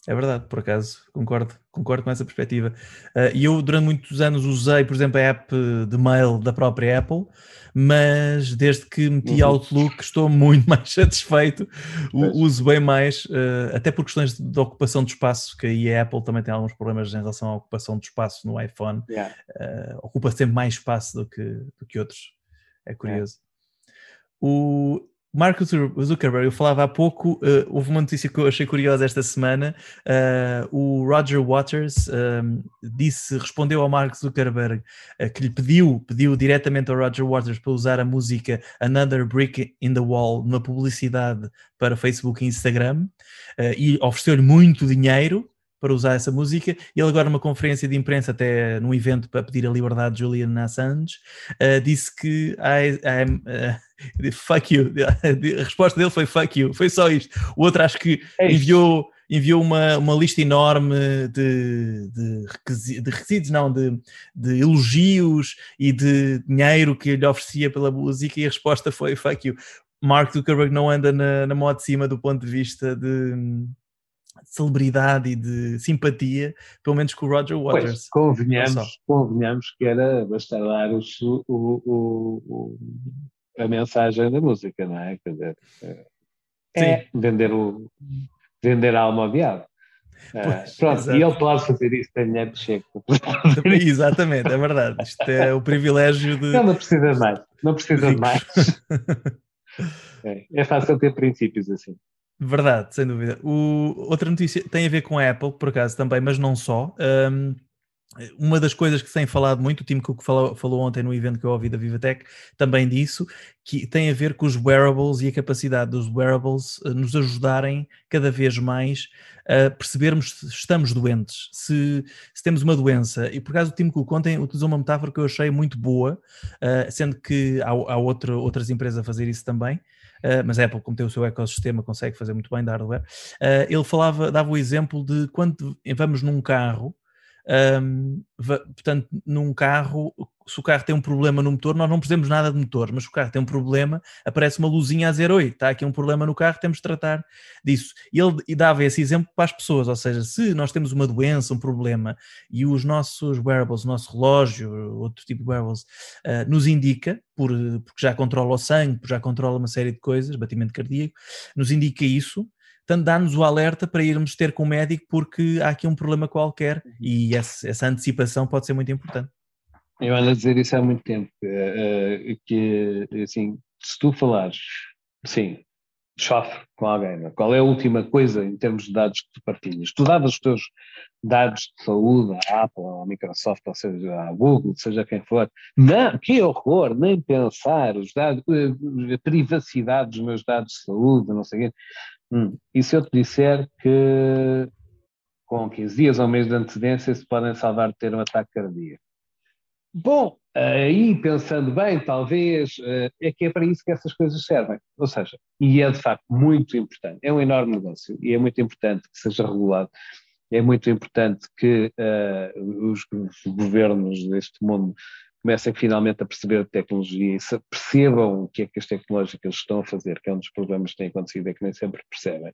É verdade, por acaso, concordo com essa perspectiva. E eu durante muitos anos usei, por exemplo, a app de mail da própria Apple, mas desde que meti Uhum. Outlook estou muito mais satisfeito, Pois. uso bem mais, até por questões de ocupação de espaço, que aí a Apple também tem alguns problemas em relação à ocupação de espaço no iPhone, Yeah, ocupa sempre mais espaço do que outros, é yeah. curioso. O Mark Zuckerberg, eu falava há pouco, houve uma notícia que eu achei curiosa esta semana. O Roger Waters respondeu ao Mark Zuckerberg, que lhe pediu diretamente ao Roger Waters para usar a música Another Brick in the Wall numa publicidade para Facebook e Instagram, e ofereceu-lhe muito dinheiro para usar essa música. Ele agora numa conferência de imprensa, até num evento para pedir a liberdade de Julian Assange, disse que fuck you. A resposta dele foi fuck you. Foi só isto. O outro acho que Eish. enviou uma lista enorme de requisitos, não, de elogios e de dinheiro que lhe oferecia pela música, e a resposta foi fuck you. Mark Zuckerberg não anda na moda de cima do ponto de vista de celebridade e de simpatia, pelo menos com o Roger Pois, Waters. Não só. convenhamos que era bastar a mensagem da música, não é? Quer dizer, Sim, vender a alma ao diabo. pois, Pronto, e exato. ele pode fazer isso, tem dinheiro de cheque para fazer isso. Exatamente, é verdade. Isto é o privilégio Ele não precisa de mais, não de precisa de mais. ricos. É fácil ter princípios assim. Verdade, sem dúvida. Outra notícia tem a ver com a Apple, por acaso também, mas não só. Uma das coisas que se tem falado muito, o Tim Cook falou ontem no evento que eu ouvi da Vivatech, também disso, que tem a ver com os wearables e a capacidade dos wearables nos ajudarem cada vez mais a percebermos se estamos doentes, se temos uma doença. E por acaso o Tim Cook ontem utilizou uma metáfora que eu achei muito boa, sendo que há outras empresas a fazer isso também. Mas a Apple, como tem o seu ecossistema, consegue fazer muito bem da hardware. Ele dava o exemplo de quando vamos num carro. Portanto, num carro, se o carro tem um problema no motor, nós não precisamos nada de motor, mas se o carro tem um problema, aparece uma luzinha a dizer: oi, está aqui um problema no carro, temos de tratar disso. E ele dava esse exemplo para as pessoas, ou seja, se nós temos uma doença, um problema, e os nossos wearables, o nosso relógio, outro tipo de wearables, nos indica, porque já controla o sangue, porque já controla uma série de coisas, batimento cardíaco, nos indica isso. Portanto, dá-nos o alerta para irmos ter com o médico porque há aqui um problema qualquer, e essa antecipação pode ser muito importante. Eu ando a dizer isso há muito tempo, que assim, se tu falares, sim, chofre com alguém, não é? Qual é a última coisa em termos de dados que tu partilhas? Tu davas os teus dados de saúde à Apple, à Microsoft, ou seja, à Google, seja quem for. Não, que horror, nem pensar, os dados, a privacidade dos meus dados de saúde, não sei o quê. E se eu te disser que com 15 dias ou um mês de antecedência se podem salvar de ter um ataque cardíaco? Bom, aí pensando bem, talvez, é que é para isso que essas coisas servem. Ou seja, e é de facto muito importante, é um enorme negócio e é muito importante que seja regulado, é muito importante que os governos deste mundo comecem finalmente a perceber a tecnologia e percebam o que é que as tecnológicas estão a fazer, que é um dos problemas que tem acontecido, é que nem sempre percebem,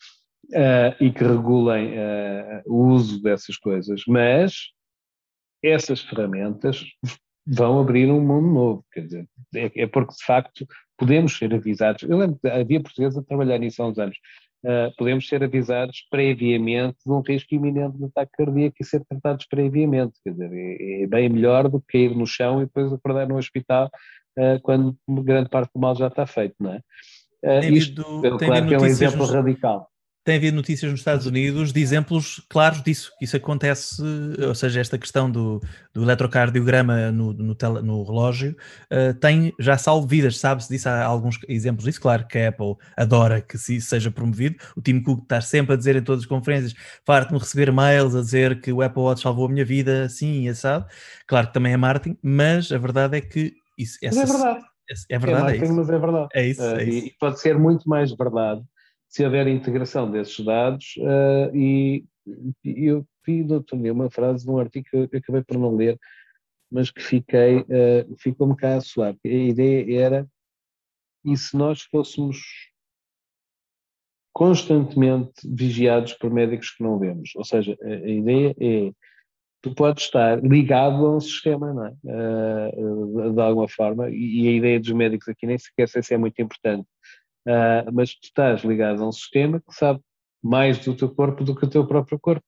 e que regulem o uso dessas coisas, mas essas ferramentas vão abrir um mundo novo, quer dizer, é porque de facto podemos ser avisados. Eu lembro que havia portugueses a trabalhar nisso há uns anos. Podemos ser avisados previamente de um risco iminente de ataque cardíaco e ser tratados previamente, quer dizer, é bem melhor do que cair no chão e depois acordar no hospital quando grande parte do mal já está feito, não é? Isto, Tem havido claro que é um notícias exemplo radical. Tem havido notícias nos Estados Unidos de exemplos claros disso, que isso acontece, ou seja, esta questão do eletrocardiograma no relógio já salva vidas, sabe-se disso, há alguns exemplos disso, claro que a Apple adora que isso seja promovido, o Tim Cook está sempre a dizer em todas as conferências, farto-me receber mails a dizer que o Apple Watch salvou a minha vida, assim e assado, claro que também é marketing, mas a verdade é que isso, Mas é verdade. é É verdade, é marketing, isso. mas é verdade. É isso, é isso. E pode ser muito mais verdade se houver integração desses dados. E eu vi no outro dia uma frase de um artigo que eu acabei por não ler, mas que ficou-me cá a soar. A ideia era: e se nós fôssemos constantemente vigiados por médicos que não vemos. Ou seja, a ideia é, tu podes estar ligado a um sistema, não é? De alguma forma, e a ideia dos médicos aqui nem sequer sei se é muito importante, mas tu estás ligado a um sistema que sabe mais do teu corpo do que o teu próprio corpo.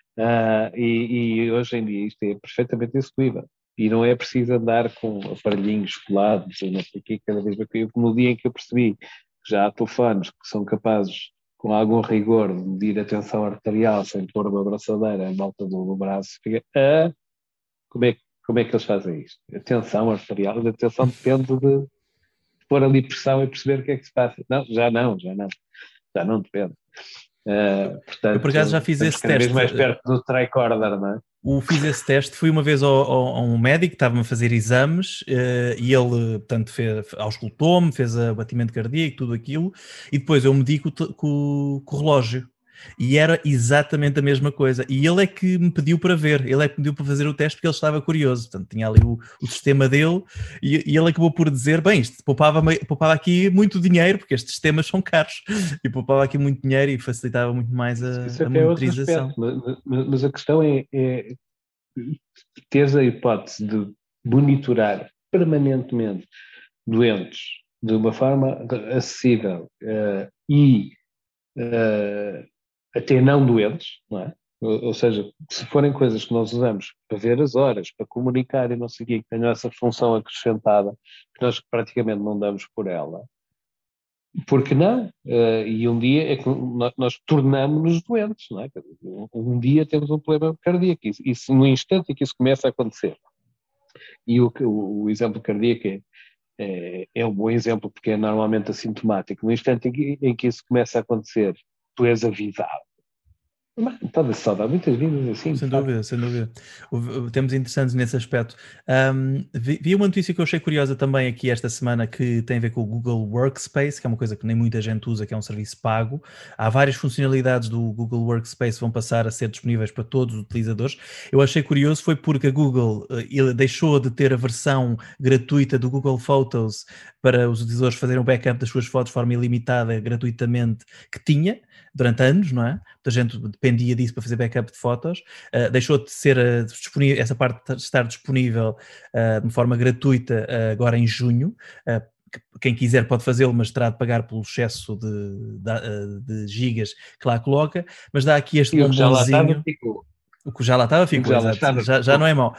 E hoje em dia isto é perfeitamente execuível. E não é preciso andar com aparelhinhos colados, não sei o quê, cada vez mais. No dia em que eu percebi que já há telefones que são capazes, com algum rigor, de medir a tensão arterial sem pôr uma braçadeira em volta do braço, fica, como é que eles fazem isto? A tensão arterial, a tensão depende de pôr ali pressão e perceber o que é que se passa. Não, já não depende. Portanto, Eu por acaso já fiz esse cada vez teste. mais perto do tricorder, não é? Fiz esse teste, fui uma vez a um médico que estava-me a fazer exames e ele, portanto, auscultou-me, fez o batimento cardíaco, tudo aquilo, e depois eu medi com o relógio. E era exatamente a mesma coisa. E ele é que me pediu para ver, ele é que me pediu para fazer o teste porque ele estava curioso. Portanto, tinha ali o sistema dele e ele acabou por dizer, bem, isto poupava aqui muito dinheiro, porque estes sistemas são caros, e poupava aqui muito dinheiro e facilitava muito mais a monitorização. Mas a questão é teres a hipótese de monitorar permanentemente doentes de uma forma acessível e até não doentes, não é? Ou seja, se forem coisas que nós usamos para ver as horas, para comunicar e não sei o quê, que tenham essa função acrescentada, que nós praticamente não damos por ela, porque não? E um dia é que nós tornamos-nos doentes, não é? Um dia temos um problema cardíaco, isso no instante em que isso começa a acontecer. E o exemplo cardíaco é um bom exemplo, porque é normalmente assintomático. No instante em que isso começa a acontecer, tu és avisado. Mas pode salvar muitas vidas assim. Sem dúvida, sem dúvida. Temos interessantes nesse aspecto. Vi uma notícia que eu achei curiosa também aqui esta semana que tem a ver com o Google Workspace, que é uma coisa que nem muita gente usa, que é um serviço pago. Há várias funcionalidades do Google Workspace que vão passar a ser disponíveis para todos os utilizadores. Eu achei curioso foi porque a Google deixou de ter a versão gratuita do Google Photos para os utilizadores fazerem o backup das suas fotos de forma ilimitada, gratuitamente, que tinha durante anos, não é? Muita gente dependia disso para fazer backup de fotos, deixou de ser disponível, essa parte de estar disponível de forma gratuita agora em junho. Quem quiser pode fazê-lo, mas terá de pagar pelo excesso de gigas que lá coloca, mas dá aqui este bombonzinho. O que já lá estava ficou, já não é mau.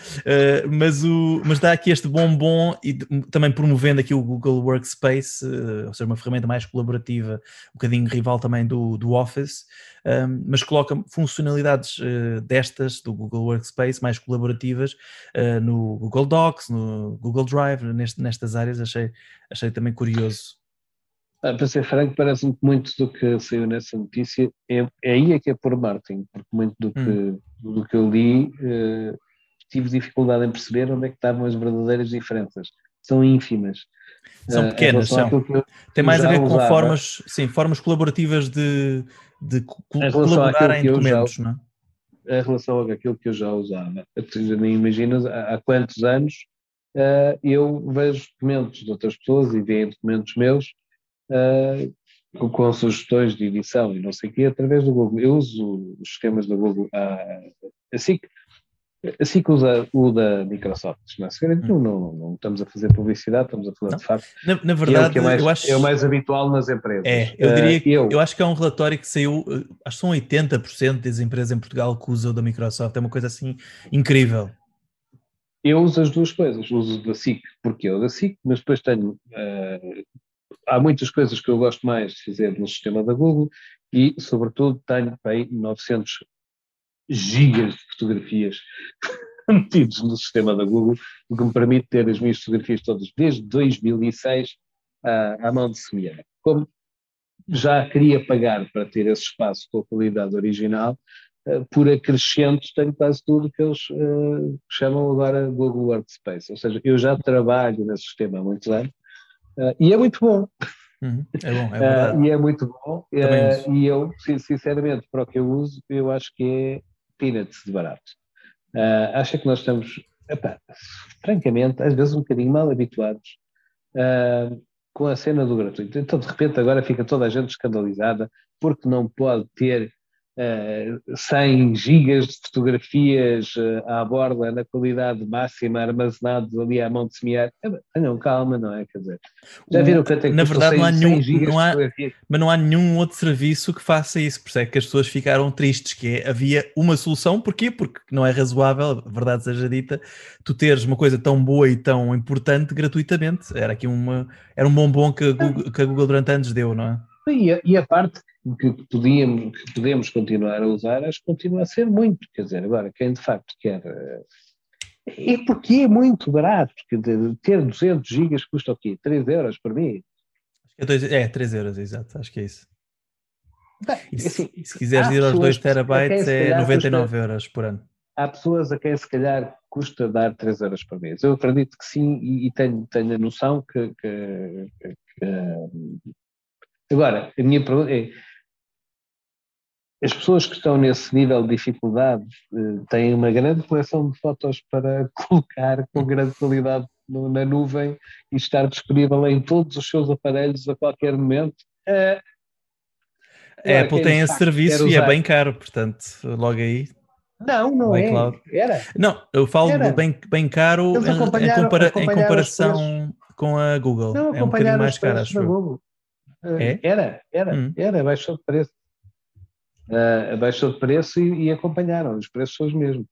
Mas dá aqui este bombom e também promovendo aqui o Google Workspace, ou seja, uma ferramenta mais colaborativa, um bocadinho rival também do Office, mas coloca funcionalidades destas, do Google Workspace, mais colaborativas, no Google Docs, no Google Drive, nestas áreas, achei também curioso. Para ser franco, parece-me que muito do que saiu nessa notícia é aí que é por marketing, porque muito do que eu li tive dificuldade em perceber onde é que estavam as verdadeiras diferenças. São ínfimas. São pequenas, são. Tem mais a ver com formas colaborativas de colaborar em documentos, não é? Em relação àquilo que eu já usava. Tu nem imaginas há quantos anos eu vejo documentos de outras pessoas e vejo documentos meus com sugestões de edição e não sei o quê, através do Google. Eu uso os sistemas da Google assim que usa o da Microsoft. Não estamos a fazer publicidade, estamos a falar de facto. Na verdade, eu acho é o mais habitual nas empresas. Eu acho que é um relatório que saiu, acho que são 80% das empresas em Portugal que usam o da Microsoft. É uma coisa assim incrível. Eu uso as duas coisas. Uso o da SIC, porque eu da SIC, mas depois tenho... há muitas coisas que eu gosto mais de fazer no sistema da Google e, sobretudo, tenho aí 900 gigas de fotografias metidos no sistema da Google, o que me permite ter as minhas fotografias todas desde 2006 à mão de semear. Como já queria pagar para ter esse espaço com a qualidade original, por acrescento tenho quase tudo que eles chamam agora Google Workspace. Ou seja, eu já trabalho nesse sistema há muitos anos, e é muito bom. É bom, é verdade. E é muito bom. E eu, sinceramente, para o que eu uso, eu acho que é peanuts de barato. Acho que nós estamos, francamente, às vezes um bocadinho mal habituados com a cena do gratuito. Então, de repente, agora fica toda a gente escandalizada porque não pode ter 100 gigas de fotografias à borda na qualidade máxima armazenados ali à mão de semear. Tenham calma, não é? Quer dizer, já viram quanto é que Na custam verdade, 100 gigas de fotografias? mas não há nenhum outro serviço que faça isso, por isso é que as pessoas ficaram tristes, que havia uma solução, porquê? Porque não é razoável, a verdade seja dita, tu teres uma coisa tão boa e tão importante gratuitamente. Era aqui era um bombom que a Google durante anos deu, não é? E a parte que podemos continuar a usar, acho que continua a ser muito. Quer dizer, agora, quem de facto quer. É porque é muito barato. Quer dizer, ter 200 gigas custa o quê? 3 euros por mês? É 3 euros, exato, acho que é isso. E Assim, se quiseres ir aos 2 terabytes é 99 euros por ano. Há pessoas a quem se calhar custa dar 3 euros por mês. Eu acredito que sim e tenho a noção que agora, a minha pergunta é: as pessoas que estão nesse nível de dificuldade têm uma grande coleção de fotos para colocar com grande qualidade na nuvem e estar disponível em todos os seus aparelhos a qualquer momento. A Apple tem esse serviço e é bem caro, portanto, logo aí. Não é. iCloud. Era. Não, eu falo de bem caro em comparação com a Google. Não, é um bocadinho mais caro, acho eu. Google. Era, baixou de preço. Baixou de preço e acompanharam, os preços são os mesmos.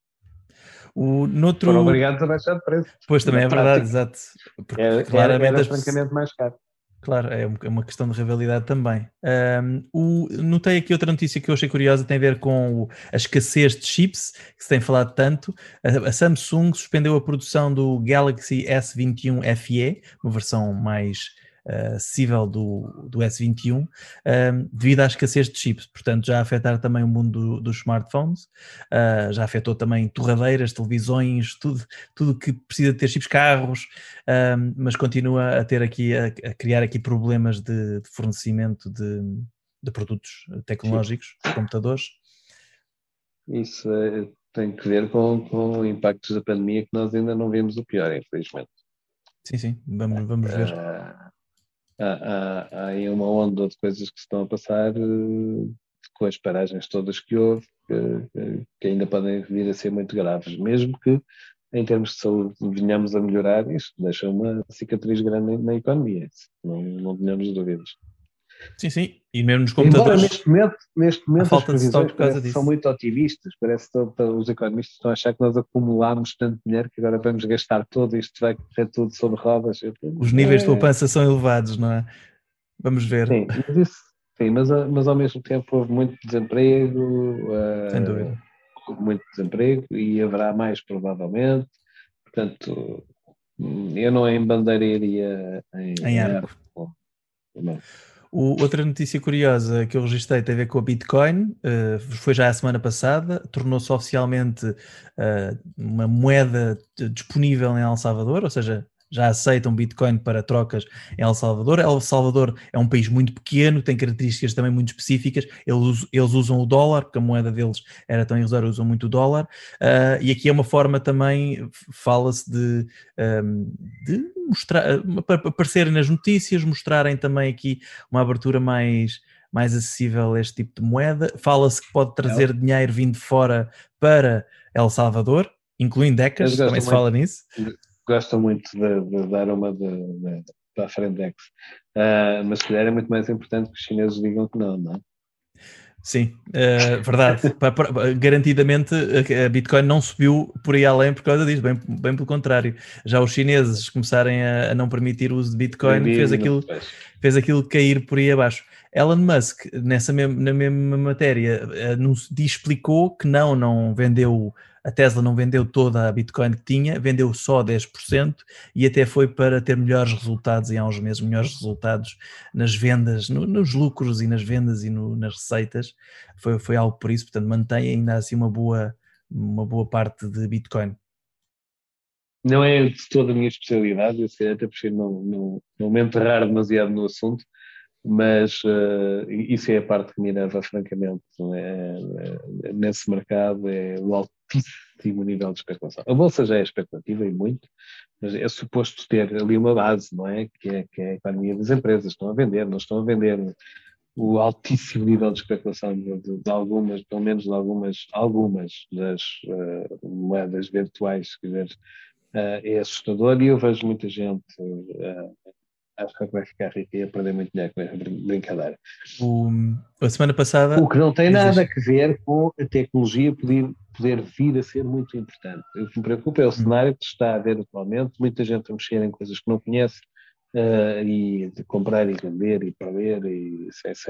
Foram obrigados a baixar de preço. Pois também é verdade, exato. Porque claramente era francamente mais caro. Claro, é uma questão de rivalidade também. Notei aqui outra notícia que eu achei curiosa, tem a ver com a escassez de chips, que se tem falado tanto. A Samsung suspendeu a produção do Galaxy S21 FE, uma versão mais acessível do S21, devido à escassez de chips. Portanto, já a afetar também o mundo dos smartphones, já afetou também torradeiras, televisões, tudo que precisa de ter chips, carros, mas continua a ter aqui, a criar aqui problemas de fornecimento de produtos tecnológicos, de computadores. Isso tem que ver com impactos da pandemia, que nós ainda não vemos o pior, infelizmente. Sim, vamos ver. Há aí uma onda de coisas que se estão a passar com as paragens todas que houve, que ainda podem vir a ser muito graves, mesmo que em termos de saúde venhamos a melhorar. Isto deixa uma cicatriz grande na economia, não tenhamos dúvidas. Sim, e mesmo nos computadores. Embora neste momento as previsões são muito otimistas, parece que os economistas estão a achar que nós acumulámos tanto dinheiro que agora vamos gastar todo, isto vai correr tudo sobre rodas. Os níveis de poupança são elevados, não é? Vamos ver. Sim, mas ao mesmo tempo houve muito desemprego, sem dúvida. Houve muito desemprego e haverá mais provavelmente, portanto eu não embandeiraria em arco. Outra notícia curiosa que eu registrei tem a ver com a Bitcoin, foi já a semana passada, tornou-se oficialmente uma moeda disponível em El Salvador, ou seja, já aceitam Bitcoin para trocas em El Salvador. El Salvador é um país muito pequeno, tem características também muito específicas, eles usam o dólar, porque a moeda deles era tão irrisória, usam muito o dólar, e aqui é uma forma também, fala-se de mostrar, aparecerem nas notícias, mostrarem também aqui uma abertura mais acessível a este tipo de moeda. Fala-se que pode trazer dinheiro vindo de fora para El Salvador, incluindo ECAs, também se fala nisso. Gosto muito de dar uma para a Frendex, mas se calhar é muito mais importante que os chineses digam que não é? Sim, verdade. Garantidamente a Bitcoin não subiu por aí além por causa disso, bem pelo contrário. Já os chineses começarem a não permitir o uso de Bitcoin, fez aquilo cair por aí abaixo. Elon Musk, na mesma matéria, explicou que não vendeu, a Tesla não vendeu toda a Bitcoin que tinha, vendeu só 10% e até foi para ter melhores resultados, e há uns meses melhores resultados nas vendas, nos lucros e nas vendas e nas receitas. Foi algo por isso, portanto mantém ainda assim uma boa parte de Bitcoin. Não é de toda a minha especialidade, eu até prefiro não me enterrar demasiado no assunto, mas isso é a parte que me enerva francamente, nesse mercado, é o altíssimo nível de expectação. A bolsa já é expectativa e muito, mas é suposto ter ali uma base, não é? Que é a economia das empresas, estão a vender, não estão a vender, o altíssimo nível de especulação de algumas, pelo menos de algumas das moedas virtuais, se quiser, é assustador, e eu vejo muita gente acho que vai ficar rico e a perder muito dinheiro com essa brincadeira. A semana passada... O que não tem nada dizes... a ver com a tecnologia poder vir a ser muito importante. O que me preocupa é o cenário que se está a ver atualmente, muita gente a mexer em coisas que não conhece, e de comprar e vender e perder e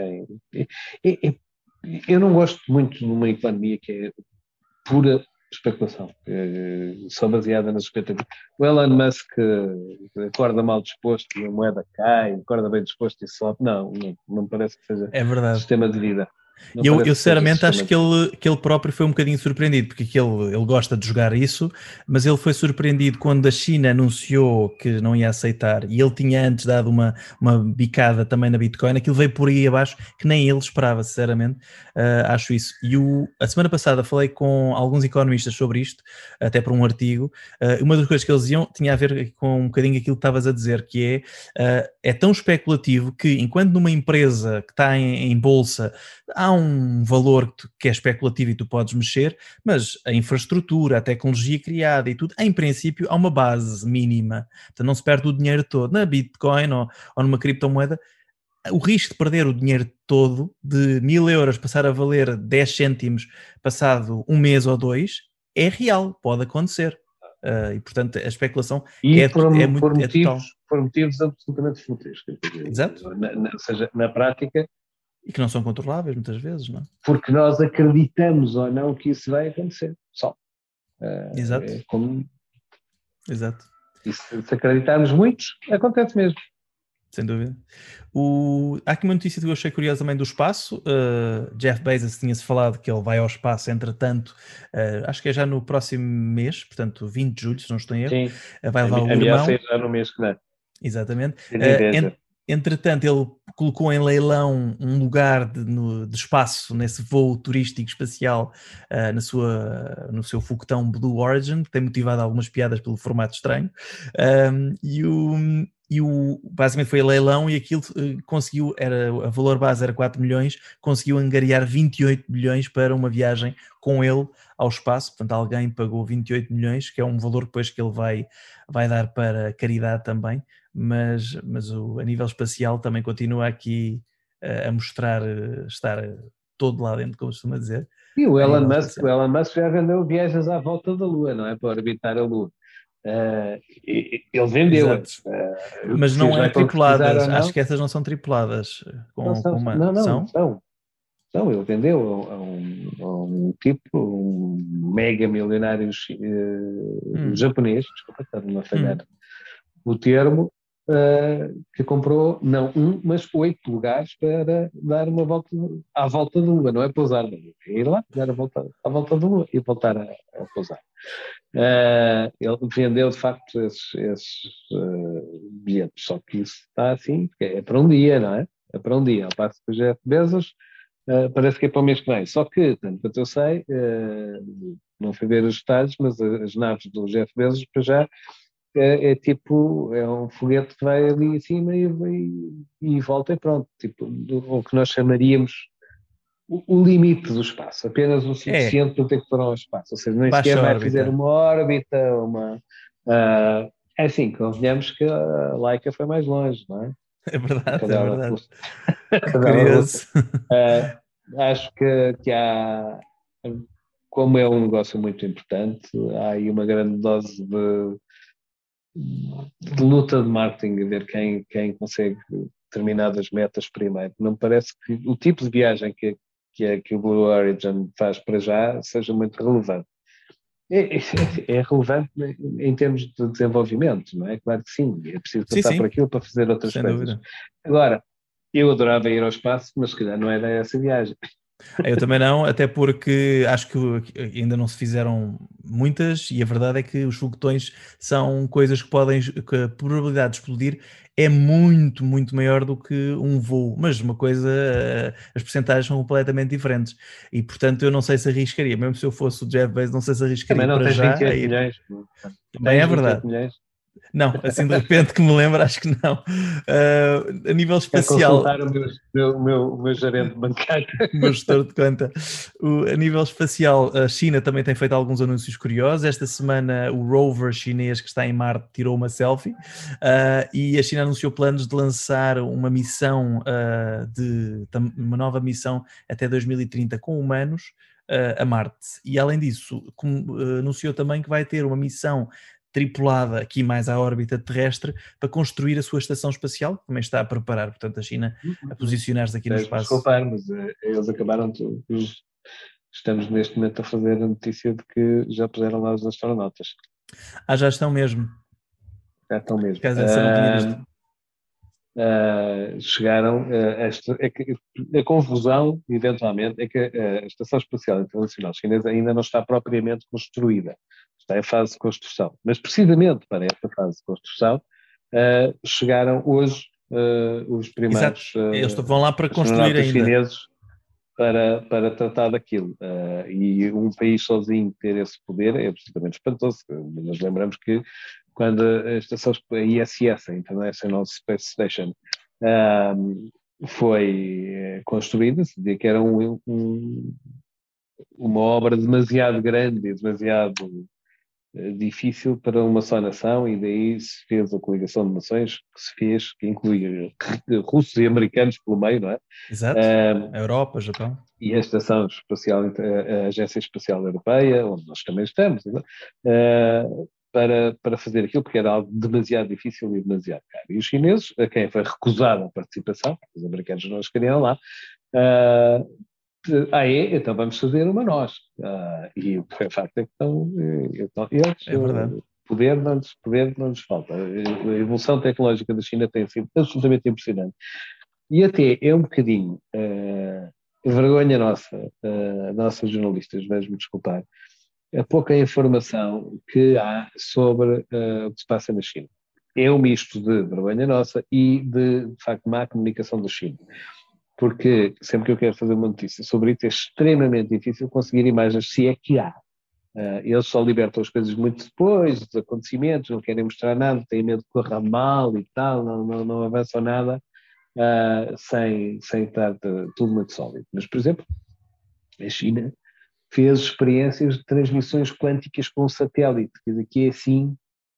eu não gosto muito de uma economia que é pura especulação, só baseada nas expectativas. O Elon Musk acorda mal disposto e a moeda cai, acorda bem disposto e sobe. Não me parece que seja sistema de vida. E eu sinceramente acho que ele próprio foi um bocadinho surpreendido, porque ele gosta de jogar isso, mas ele foi surpreendido quando a China anunciou que não ia aceitar, e ele tinha antes dado uma bicada também na Bitcoin. Aquilo veio por aí abaixo que nem ele esperava, sinceramente. Acho isso. E a semana passada falei com alguns economistas sobre isto, até para um artigo. Uma das coisas que eles diziam tinha a ver com um bocadinho aquilo que estavas a dizer, que é tão especulativo que, enquanto numa empresa que está em bolsa há um valor que é especulativo e tu podes mexer, mas a infraestrutura, a tecnologia criada e tudo, em princípio, há uma base mínima. Portanto, não se perde o dinheiro todo. Na Bitcoin ou numa criptomoeda, o risco de perder o dinheiro todo, de 1000 euros passar a valer 10 cêntimos passado um mês ou dois, é real, pode acontecer. E, portanto, a especulação por motivos absolutamente fúteis. Exato. Ou seja, na prática... E que não são controláveis muitas vezes, não é? Porque nós acreditamos ou não que isso vai acontecer, só. Exato. Exato. E se acreditarmos muitos, acontece mesmo. Sem dúvida. Há aqui uma notícia que eu achei curiosa também do espaço. Jeff Bezos tinha-se falado que ele vai ao espaço, entretanto, acho que é já no próximo mês, portanto 20 de julho, se não estou em erro. Vai levar o irmão. Já no mês que vem. Exatamente. Entretanto, ele colocou em leilão um lugar de espaço nesse voo turístico espacial no seu foguetão Blue Origin, que tem motivado algumas piadas pelo formato estranho. Basicamente foi a leilão e aquilo conseguiu, a valor base era 4 milhões, conseguiu angariar 28 milhões para uma viagem com ele ao espaço. Portanto, alguém pagou 28 milhões, que é um valor depois que ele vai dar para caridade também, mas a nível espacial também continua aqui a mostrar estar todo lá dentro, como costuma dizer. E o Elon Musk já vendeu viagens à volta da Lua, não é? Para orbitar a Lua. Ele vendeu, mas não é tripuladas. Acho que essas não são tripuladas. Não, ele vendeu a um tipo, um mega milionário japonês, desculpa, está-me a falhar o termo, que comprou não mas 8 lugares para dar uma volta à volta da Lua, não é pousar na Lua, é ir lá, dar a volta à volta da Lua e voltar a pousar. Ele vendeu de facto esses bilhetes, só que isso está assim, é para um dia, não é? É para um dia, ao passo que o Jeff Bezos parece que é para o mês que vem, só que, tanto quanto eu sei, não fui ver os detalhes, mas as naves do Jeff Bezos para já é um foguete que vai ali em cima e volta e pronto, tipo, o que nós chamaríamos o limite do espaço, apenas o suficiente para ter que pôr ao espaço, ou seja, nem sequer vai fazer uma órbita, é assim, convenhamos que a Laika foi mais longe, não é? É verdade, Curioso. Acho que há, como é um negócio muito importante, há aí uma grande dose de luta de marketing, a ver quem consegue determinadas metas primeiro. Não me parece que o tipo de viagem que o Blue Origin faz para já seja muito relevante. É relevante em termos de desenvolvimento, não é? Claro que sim, é preciso passar por aquilo para fazer outras coisas. Dúvida. Agora, eu adorava ir ao espaço, mas se calhar não era essa viagem. Eu também não, até porque acho que ainda não se fizeram muitas e a verdade é que os foguetões são coisas que a probabilidade de explodir é muito, muito maior do que um voo, mas uma coisa, as percentagens são completamente diferentes e portanto eu não sei se arriscaria, mesmo se eu fosse o Jeff Bezos, não sei se arriscaria para já. Milhões. Também é verdade. Não, assim de repente que me lembro, acho que não. A nível espacial... consultar o meu gerente bancário. O meu gestor de conta. A nível espacial, a China também tem feito alguns anúncios curiosos. Esta semana o rover chinês que está em Marte tirou uma selfie e a China anunciou planos de lançar uma missão, uma nova missão até 2030 com humanos a Marte. E além disso, anunciou também que vai ter uma missão tripulada aqui mais à órbita terrestre para construir a sua estação espacial, que também está a preparar, portanto, a China a posicionar-se aqui no espaço. Desculpar, mas eles acabaram estamos neste momento a fazer a notícia de que já puseram lá os astronautas. Já estão mesmo. Já estão mesmo. Caso essa não tinha visto. Chegaram a confusão, eventualmente, é que a Estação Espacial Internacional Chinesa ainda não está propriamente construída, está em fase de construção, mas precisamente para esta fase de construção chegaram hoje os primeiros eles vão lá para construir ainda chineses para tratar daquilo, e um país sozinho ter esse poder é absolutamente espantoso. Nós lembramos que quando a estação, a ISS, a International Space Station, foi construída, se dizia que era uma obra demasiado grande e demasiado difícil para uma só nação, e daí se fez a coligação de nações que se fez, que inclui russos e americanos pelo meio, não é? Exato, a Europa, Japão. E a Estação Espacial, a Agência Espacial Europeia, onde nós também estamos, para fazer aquilo, porque era algo demasiado difícil e demasiado caro. E os chineses, a quem foi recusada a participação, porque os americanos não os queriam lá, então vamos fazer uma nós. E o facto é que eles, é verdade. Poder não nos falta. A evolução tecnológica da China tem sido absolutamente impressionante. E até é um bocadinho vergonha nossa jornalistas, vais-me desculpar, a pouca informação que há sobre o que se passa na China. É um misto de vergonha nossa e de facto, má comunicação da China. Porque sempre que eu quero fazer uma notícia sobre isso é extremamente difícil conseguir imagens, se é que há. Eles só libertam as coisas muito depois dos acontecimentos, não querem mostrar nada, têm medo de correr mal e tal, não avançam nada sem estar tudo muito sólido. Mas, por exemplo, a China fez experiências de transmissões quânticas com satélite, quer dizer, que é assim,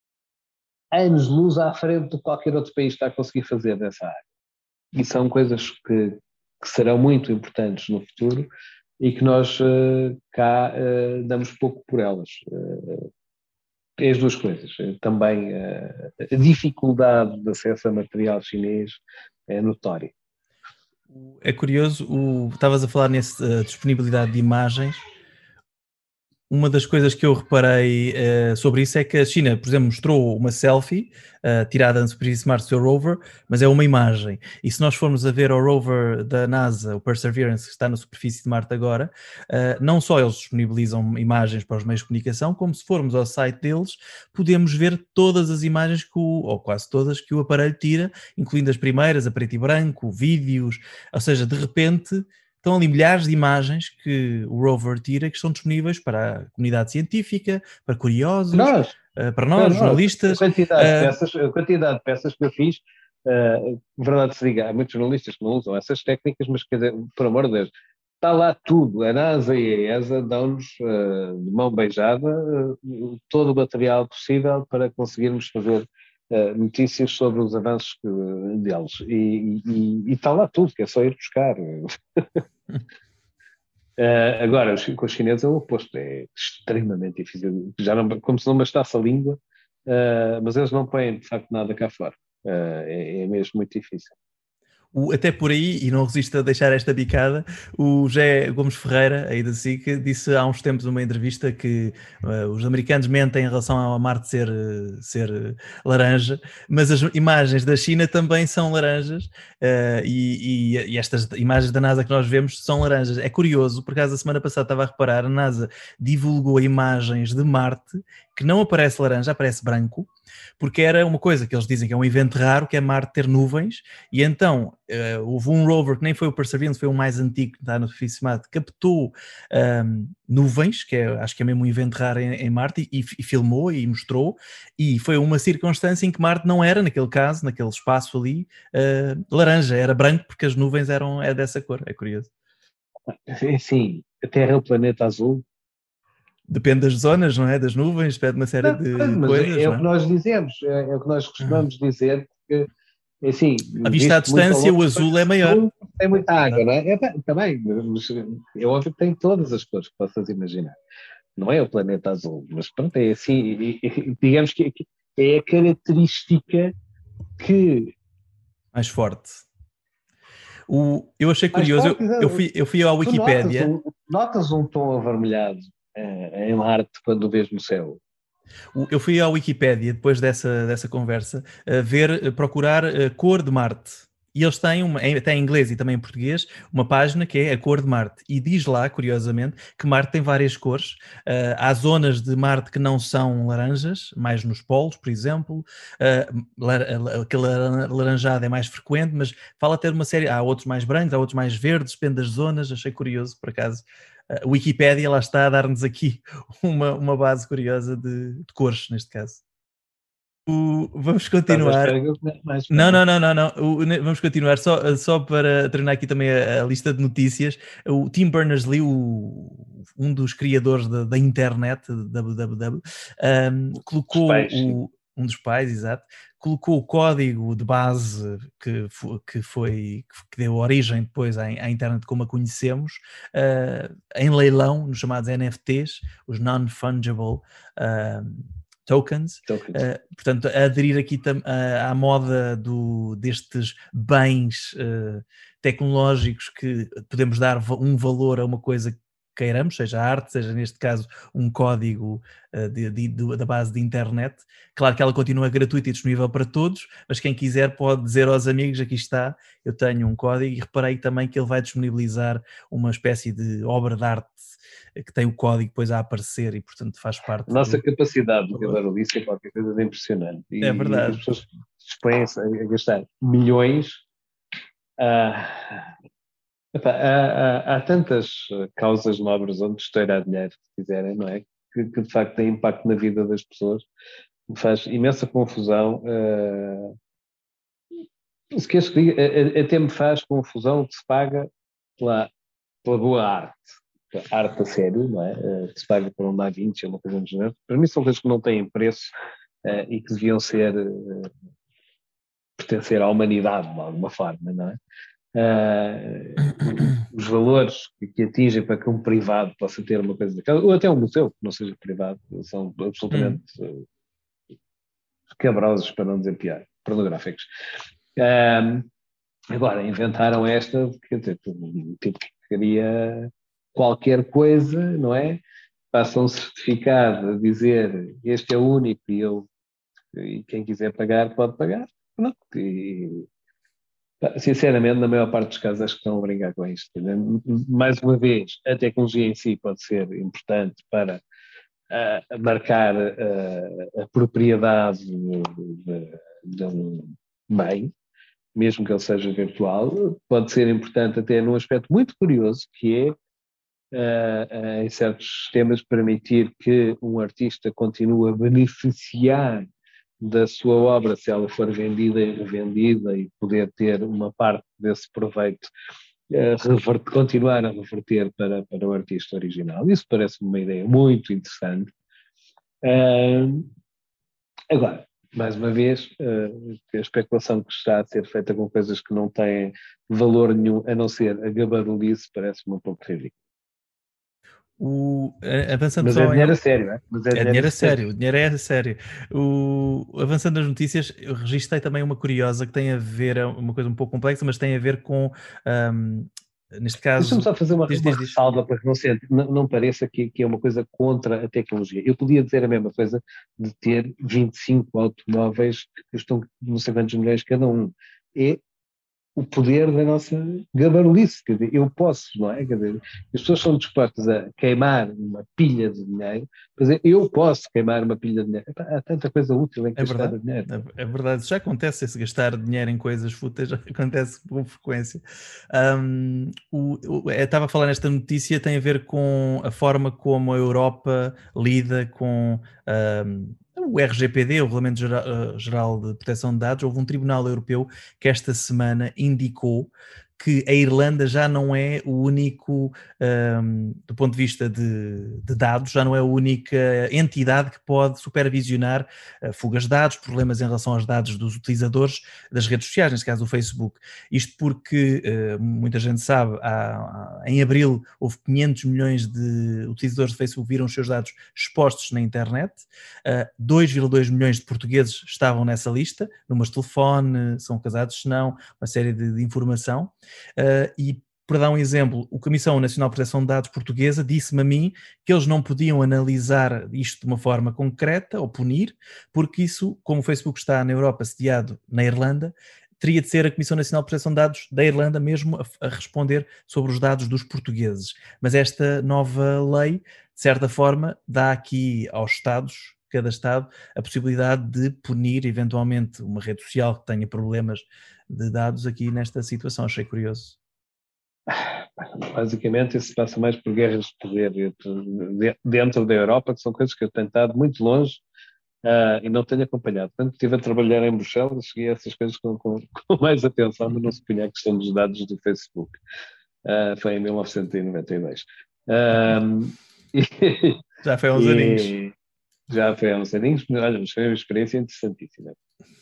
anos-luz à frente de qualquer outro país está a conseguir fazer nessa área. E são coisas que serão muito importantes no futuro e que nós cá damos pouco por elas. É as duas coisas. Também a dificuldade de acesso a material chinês é notória. É curioso, estavas a falar nessa disponibilidade de imagens. Uma das coisas que eu reparei sobre isso é que a China, por exemplo, mostrou uma selfie tirada na superfície de Marte do seu rover, mas é uma imagem. E se nós formos a ver o rover da NASA, o Perseverance, que está na superfície de Marte agora, não só eles disponibilizam imagens para os meios de comunicação, como se formos ao site deles, podemos ver todas as imagens, ou quase todas, que o aparelho tira, incluindo as primeiras, a preto e branco, vídeos, ou seja, de repente... Estão ali milhares de imagens que o rover tira que estão disponíveis para a comunidade científica, para curiosos, para nós, jornalistas. A quantidade de peças que eu fiz, verdade se diga, há muitos jornalistas que não usam essas técnicas, mas quer dizer, por amor de Deus, está lá tudo. A NASA e a ESA dão-nos de mão beijada todo o material possível para conseguirmos fazer notícias sobre os avanços deles. E está lá tudo, que é só ir buscar. Agora, com os chineses é o oposto, é extremamente difícil, como se não bastasse a língua, mas eles não põem de facto nada cá fora, é mesmo muito difícil. Até por aí, e não resisto a deixar esta bicada, o José Gomes Ferreira, aí da SIC, disse há uns tempos numa entrevista que os americanos mentem em relação a Marte ser laranja, mas as imagens da China também são laranjas, e estas imagens da NASA que nós vemos são laranjas. É curioso, por acaso a semana passada estava a reparar, a NASA divulgou imagens de Marte que não aparece laranja, aparece branco, porque era uma coisa que eles dizem que é um evento raro, que é Marte ter nuvens, e então houve um rover que nem foi o Perseverance, foi o mais antigo que está no superfície Marte, captou nuvens, que acho que é mesmo um evento raro em Marte, e filmou e mostrou, e foi uma circunstância em que Marte não era, naquele caso, naquele espaço ali, laranja, era branco porque as nuvens é dessa cor, é curioso. Sim, a Terra é o planeta azul. Depende das zonas, não é? Das nuvens, depende de uma série de Mas coisas, é não o que é? nós dizemos, é o que nós costumamos dizer, porque, assim, A vista à visto muito ao distância, longe, o azul é parece maior. azul, tem muita água, Exato. não é? Também, mas é óbvio que tem todas as cores que possas imaginar. Não é o planeta azul, mas pronto, é assim, digamos que é a característica que Mais forte. Eu achei mais curioso, forte, eu fui à tu notas Wikipédia. notas um tom avermelhado em Marte quando o vês no céu. Eu fui à Wikipédia depois dessa conversa procurar a cor de Marte. E eles têm, até em inglês e também em português, uma página que é a cor de Marte. E diz lá, curiosamente, que Marte tem várias cores. Há zonas de Marte que não são laranjas, mais nos polos, por exemplo. Aquele laranjado é mais frequente, mas fala até de uma série. Há outros mais brancos, há outros mais verdes, depende das zonas. Achei curioso, por acaso. A Wikipédia, lá está a dar-nos aqui uma base curiosa de cores, neste caso. Vamos Estás à continuar. espera que eu conheça mais Não, coisas. não, não, não, não. Vamos continuar. Só para terminar aqui também a lista de notícias. O Tim Berners-Lee, um dos criadores da internet, www, Os colocou pais, sim. um dos pais, exato, colocou o código de base que deu origem depois à internet como a conhecemos, em leilão, nos chamados NFTs, os Non-Fungible Tokens. Portanto, a aderir aqui à moda destes bens tecnológicos que podemos dar um valor a uma coisa que queiramos, seja arte, seja neste caso um código da base de internet. Claro que ela continua gratuita e disponível para todos, mas quem quiser pode dizer aos amigos, aqui está, eu tenho um código, e reparei também que ele vai disponibilizar uma espécie de obra de arte que tem o código depois a aparecer e portanto faz A parte nossa do capacidade de valor. gabarulice é qualquer coisa de impressionante. É E as verdade. pessoas dispõem-se a gastar milhões. ah, há tantas causas nobres onde estourar dinheiro, se quiserem, não é? Que de facto têm impacto na vida das pessoas. Me faz imensa confusão. Se queres que diga, até me faz confusão o que se paga pela boa arte. Arte a sério, não é? Que se paga por um Da Vinci, uma coisa do género. Para mim são coisas que não têm preço e que deviam pertencer à humanidade de alguma forma, não é? Os valores que atingem para que um privado possa ter uma coisa daquela, ou até um museu que não seja privado, são absolutamente escabrosos, para não dizer pior, pornográficos. Agora, inventaram esta, quer dizer, um tipo que queria qualquer coisa, não é? Passa um certificado a dizer este é o único e quem quiser pagar pode pagar. Pronto. Sinceramente, na maior parte dos casos, acho que estão a brincar com isto. Mais uma vez, a tecnologia em si pode ser importante para marcar a propriedade de um bem, mesmo que ele seja virtual. Pode ser importante até num aspecto muito curioso, que é, em certos sistemas, permitir que um artista continue a beneficiar da sua obra se ela for vendida e revendida e poder ter uma parte desse proveito continuar a reverter para o artista original. Isso parece-me uma ideia muito interessante. Agora, mais uma vez, a especulação que está a ser feita com coisas que não têm valor nenhum, a não ser a gabarulice, parece-me um pouco ridículo. Avançando Mas é só dinheiro a sério, não é? Mas É dinheiro a sério, sério. o dinheiro é a sério. Avançando nas notícias, eu registrei também uma curiosa que tem a ver, é uma coisa um pouco complexa, mas tem a ver com, neste Deixa-me caso, só fazer uma diz. ressalva para que não pareça que é uma coisa contra a tecnologia. Eu podia dizer a mesma coisa de ter 25 automóveis que custam não sei quantos milhões cada um. É o poder da nossa gabarulice. Quer dizer, eu posso, não é? Quer dizer, as pessoas são dispostas a queimar uma pilha de dinheiro, quer dizer, eu posso queimar uma pilha de dinheiro. Epá, há tanta coisa útil em É gastar verdade, dinheiro. é verdade. Já acontece esse gastar dinheiro em coisas fúteis, já acontece com frequência. Estava a falar nesta notícia, tem a ver com a forma como a Europa lida com o RGPD, o Regulamento Geral de Proteção de Dados. Houve um tribunal europeu que esta semana indicou que a Irlanda já não é o único, do ponto de vista de dados, já não é a única entidade que pode supervisionar fugas de dados, problemas em relação aos dados dos utilizadores das redes sociais, neste caso do Facebook. Isto porque, muita gente sabe, em abril houve 500 milhões de utilizadores do Facebook viram os seus dados expostos na internet, 2,2 milhões de portugueses estavam nessa lista, números de telefone, são casados, se não, uma série de informação. E, para dar um exemplo, a Comissão Nacional de Proteção de Dados portuguesa disse-me a mim que eles não podiam analisar isto de uma forma concreta ou punir, porque isso, como o Facebook está na Europa sediado na Irlanda, teria de ser a Comissão Nacional de Proteção de Dados da Irlanda mesmo a responder sobre os dados dos portugueses. Mas esta nova lei, de certa forma, dá aqui aos Estados, cada Estado, a possibilidade de punir eventualmente uma rede social que tenha problemas de dados aqui nesta situação. Achei curioso. Basicamente, isso passa mais por guerras de poder dentro da Europa, que são coisas que eu tenho estado muito longe e não tenho acompanhado. Portanto, estive a trabalhar em Bruxelas, segui essas coisas com mais atenção, mas não se punha a questão dos dados do Facebook. Foi em 1992. Já foi há uns aninhos. Já foi há uns aninhos, mas foi uma experiência interessantíssima.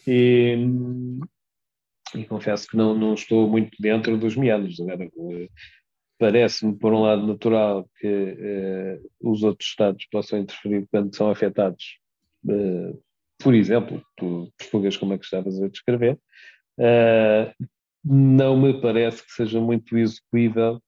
E confesso que não estou muito dentro dos meandros. Agora, parece-me, por um lado, natural que os outros Estados possam interferir quando são afetados, por exemplo, por fugas como é que estavas a descrever. Não me parece que seja muito execuível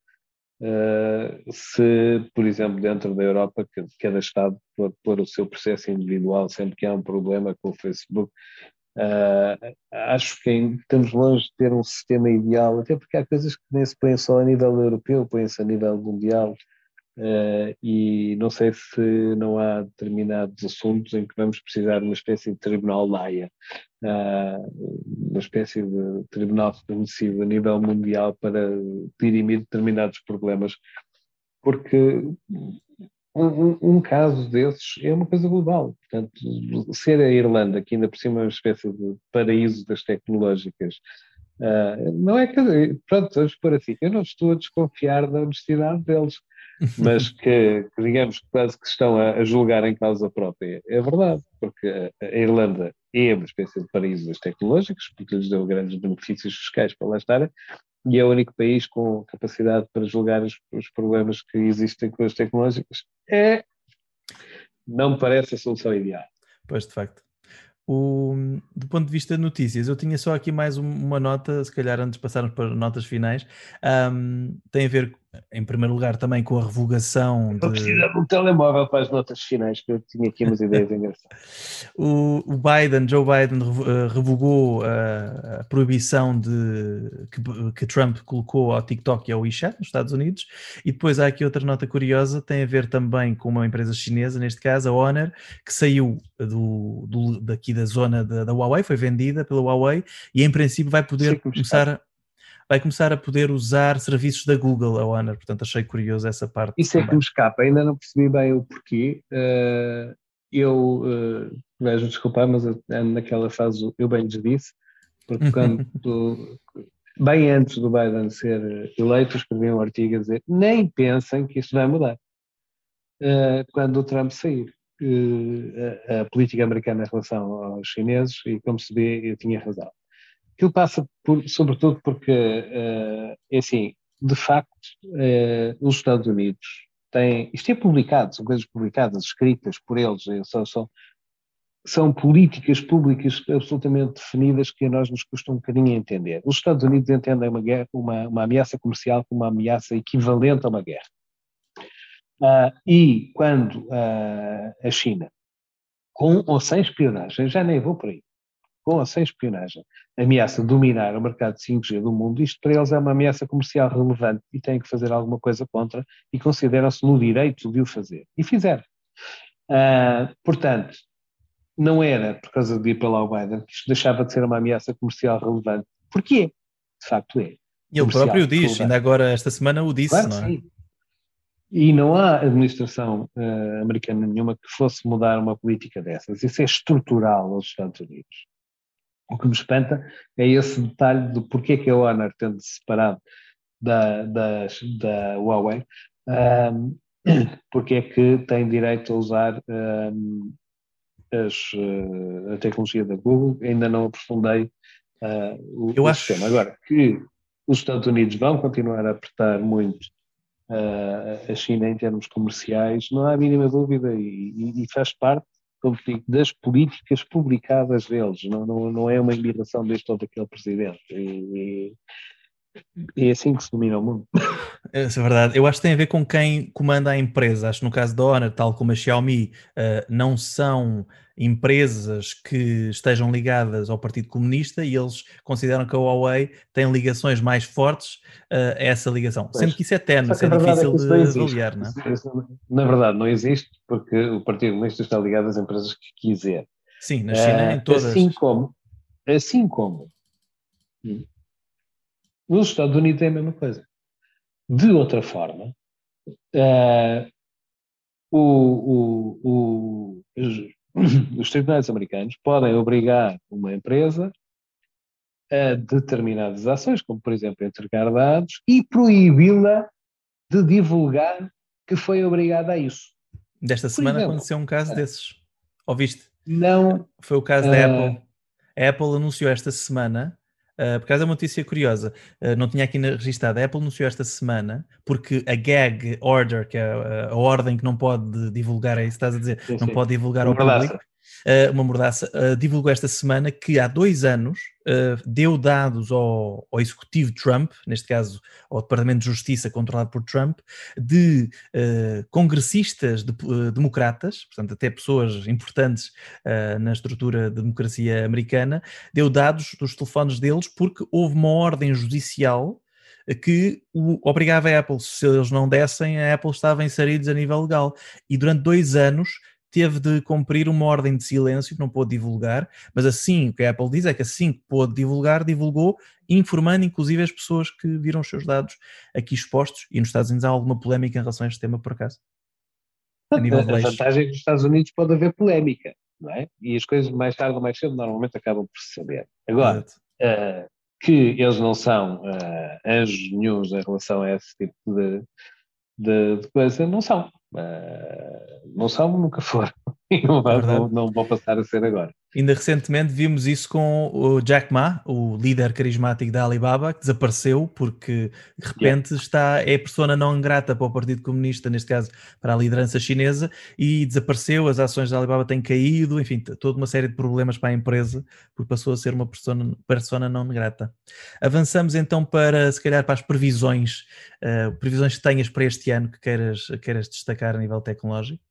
se, por exemplo, dentro da Europa, cada Estado pôr o seu processo individual sempre que há um problema com o Facebook. Acho que estamos longe de ter um sistema ideal, até porque há coisas que nem se põem só a nível europeu, põem-se a nível mundial, e não sei se não há determinados assuntos em que vamos precisar de uma espécie de tribunal Laia, uma espécie de tribunal reconhecido a nível mundial para dirimir determinados problemas, porque um caso desses é uma coisa global. Portanto, ser a Irlanda, que ainda por cima é uma espécie de paraíso das tecnológicas, não é que, pronto, vamos por assim, eu não estou a desconfiar da honestidade deles, mas que digamos que quase que estão a julgar em causa própria. É verdade, porque a Irlanda é uma espécie de paraíso das tecnológicas, porque lhes deu grandes benefícios fiscais para lá estarem, e é o único país com capacidade para julgar os problemas que existem com as tecnológicas. Não me parece a solução ideal. Pois, de facto. Do ponto de vista de notícias, eu tinha só aqui mais uma nota, se calhar antes de passarmos para notas finais, tem a ver, em primeiro lugar, também com a revogação Eu preciso de um telemóvel para as notas finais, que eu tinha aqui umas ideias engraçadas. O Joe Biden revogou a proibição que Trump colocou ao TikTok e ao WeChat nos Estados Unidos, e depois há aqui outra nota curiosa, tem a ver também com uma empresa chinesa, neste caso a Honor, que saiu daqui da zona da Huawei, foi vendida pela Huawei e em princípio vai poder começar a poder usar serviços da Google, a Honor. Portanto, achei curioso essa parte. Isso também. É que me escapa, ainda não percebi bem o porquê. Vais-me desculpar, mas naquela fase eu bem lhes disse, porque bem antes do Biden ser eleito, escrevi um artigo a dizer nem pensem que isto vai mudar. Quando o Trump sair, a política americana em relação aos chineses, e como se vê, eu tinha razão. Aquilo passa sobretudo porque, é assim, de facto, os Estados Unidos têm, isto é publicado, são coisas publicadas, escritas por eles, são políticas públicas absolutamente definidas que a nós nos custa um bocadinho a entender. Os Estados Unidos entendem uma ameaça comercial como uma ameaça equivalente a uma guerra. E quando a China, com ou sem espionagem, já nem vou por aí, com ou sem espionagem, ameaça dominar o mercado de 5G do mundo, isto para eles é uma ameaça comercial relevante e têm que fazer alguma coisa contra e consideram-se no direito de o fazer. E fizeram. Portanto, não era por causa de ir para lá o Biden que isto deixava de ser uma ameaça comercial relevante. Porquê? De facto é. Ele próprio diz, relevante. ainda agora esta semana o disse, Claro, não é? sim. E não há administração americana nenhuma que fosse mudar uma política dessas. Isso é estrutural aos Estados Unidos. O que me espanta é esse detalhe do porquê que a Honor, tendo se separado da Huawei, porque é que tem direito a usar a tecnologia da Google. Ainda não aprofundei o sistema. Agora, que os Estados Unidos vão continuar a apertar muito a China em termos comerciais, não há a mínima dúvida, e faz parte, como digo, das políticas publicadas deles, não é uma embirração deste ou daquele presidente, e é assim que se domina o mundo. Isso é verdade. Eu acho que tem a ver com quem comanda a empresa. Acho que no caso da Honor, tal como a Xiaomi, não são empresas que estejam ligadas ao Partido Comunista e eles consideram que a Huawei tem ligações mais fortes a essa ligação. Pois. Sendo que isso é tenue, isso é difícil de avaliar, não é? Isso, na verdade, não existe, porque o Partido Comunista está ligado às empresas que quiser. Sim, na China, em todas. Assim como nos Estados Unidos é a mesma coisa. De outra forma, os tribunais americanos podem obrigar uma empresa a determinadas ações, como por exemplo entregar dados, e proibi-la de divulgar que foi obrigada a isso. Desta semana aconteceu um caso desses. Ouviste? Não. Foi o caso da Apple. A Apple anunciou esta semana, por causa de uma notícia curiosa, não tinha aqui registado, a Apple anunciou esta semana, porque a gag order, que é a ordem que não pode divulgar, é isso que estás a dizer, sim, não pode divulgar ao público, uma mordaça, divulgou esta semana que há 2 anos deu dados ao executivo Trump, neste caso ao Departamento de Justiça controlado por Trump, de congressistas democratas, portanto até pessoas importantes na estrutura da democracia americana, deu dados dos telefones deles porque houve uma ordem judicial que obrigava a Apple, se eles não dessem, a Apple estava inseridos a nível legal. E durante 2 anos teve de cumprir uma ordem de silêncio que não pôde divulgar, mas assim, o que a Apple diz é que assim que pôde divulgar, divulgou, informando inclusive as pessoas que viram os seus dados aqui expostos, e nos Estados Unidos há alguma polémica em relação a este tema, por acaso? A vantagem é que nos Estados Unidos pode haver polémica, não é? E as coisas mais tarde ou mais cedo normalmente acabam por se saber. Agora, que eles não são anjos nenhuns em relação a esse tipo de coisa, não são. Não são, nunca foram. E não vou passar a ser agora. Ainda recentemente vimos isso com o Jack Ma, o líder carismático da Alibaba, que desapareceu porque de repente é a persona não grata para o Partido Comunista, neste caso para a liderança chinesa, e desapareceu, as ações da Alibaba têm caído, enfim, toda uma série de problemas para a empresa, porque passou a ser uma persona não grata. Avançamos então se calhar para as previsões que tenhas para este ano que queiras destacar a nível tecnológico.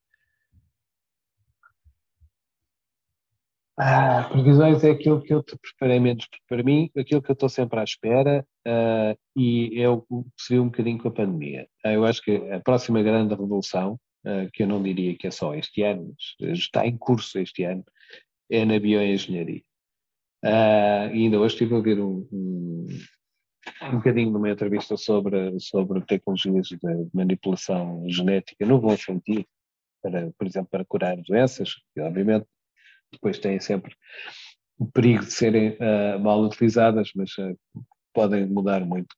Previsões é aquilo que eu te preparei menos para mim, aquilo que eu estou sempre à espera, e é o que se viu um bocadinho com a pandemia. Eu acho que a próxima grande revolução, que eu não diria que é só este ano, mas está em curso este ano, é na bioengenharia. E ainda hoje estive a ouvir um bocadinho numa entrevista sobre tecnologias de manipulação genética no bom sentido, por exemplo, para curar doenças, que obviamente depois têm sempre o perigo de serem mal utilizadas, mas podem mudar muito.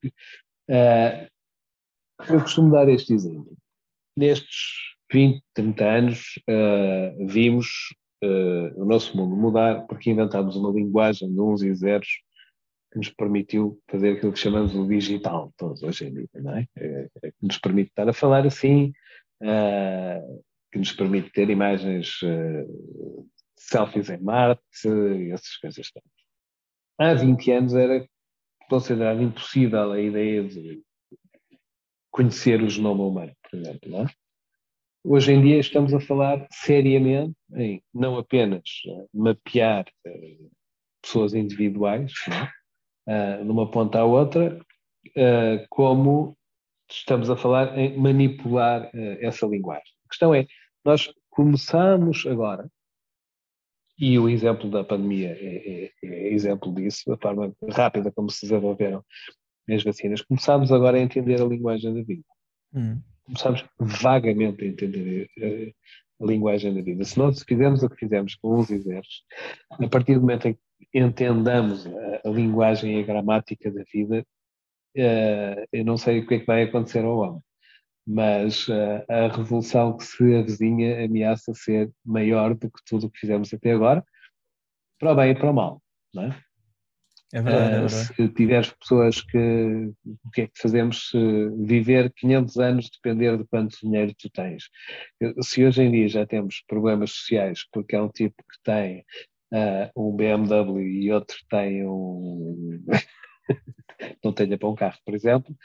Eu costumo dar este exemplo. Nestes 20, 30 anos vimos o nosso mundo mudar porque inventámos uma linguagem de uns e zeros que nos permitiu fazer aquilo que chamamos o digital, todos hoje em dia, não é? Que nos permite estar a falar assim, que nos permite ter imagens selfies em Marte, essas coisas todas. Há 20 anos era considerado impossível a ideia de conhecer o genoma humano, por exemplo, não é? Hoje em dia estamos a falar seriamente em não apenas mapear pessoas individuais, não é? Numa ponta à outra, como estamos a falar em manipular essa linguagem. A questão é, nós começamos agora, e o exemplo da pandemia é exemplo disso, a forma rápida como se desenvolveram as vacinas, começamos agora a entender a linguagem da vida. Começamos vagamente a entender a linguagem da vida. Se nós fizermos o que fizemos com os exércitos, a partir do momento em que entendamos a linguagem e a gramática da vida, eu não sei o que é que vai acontecer ao homem, mas a revolução que se avizinha ameaça ser maior do que tudo o que fizemos até agora, para o bem e para o mal, não é? É verdade, é verdade. Se tiveres pessoas que... O que é que fazemos se viver 500 anos depender de quanto dinheiro tu tens? Se hoje em dia já temos problemas sociais, porque é um tipo que tem um BMW e outro tem um... não tenha para um carro, por exemplo,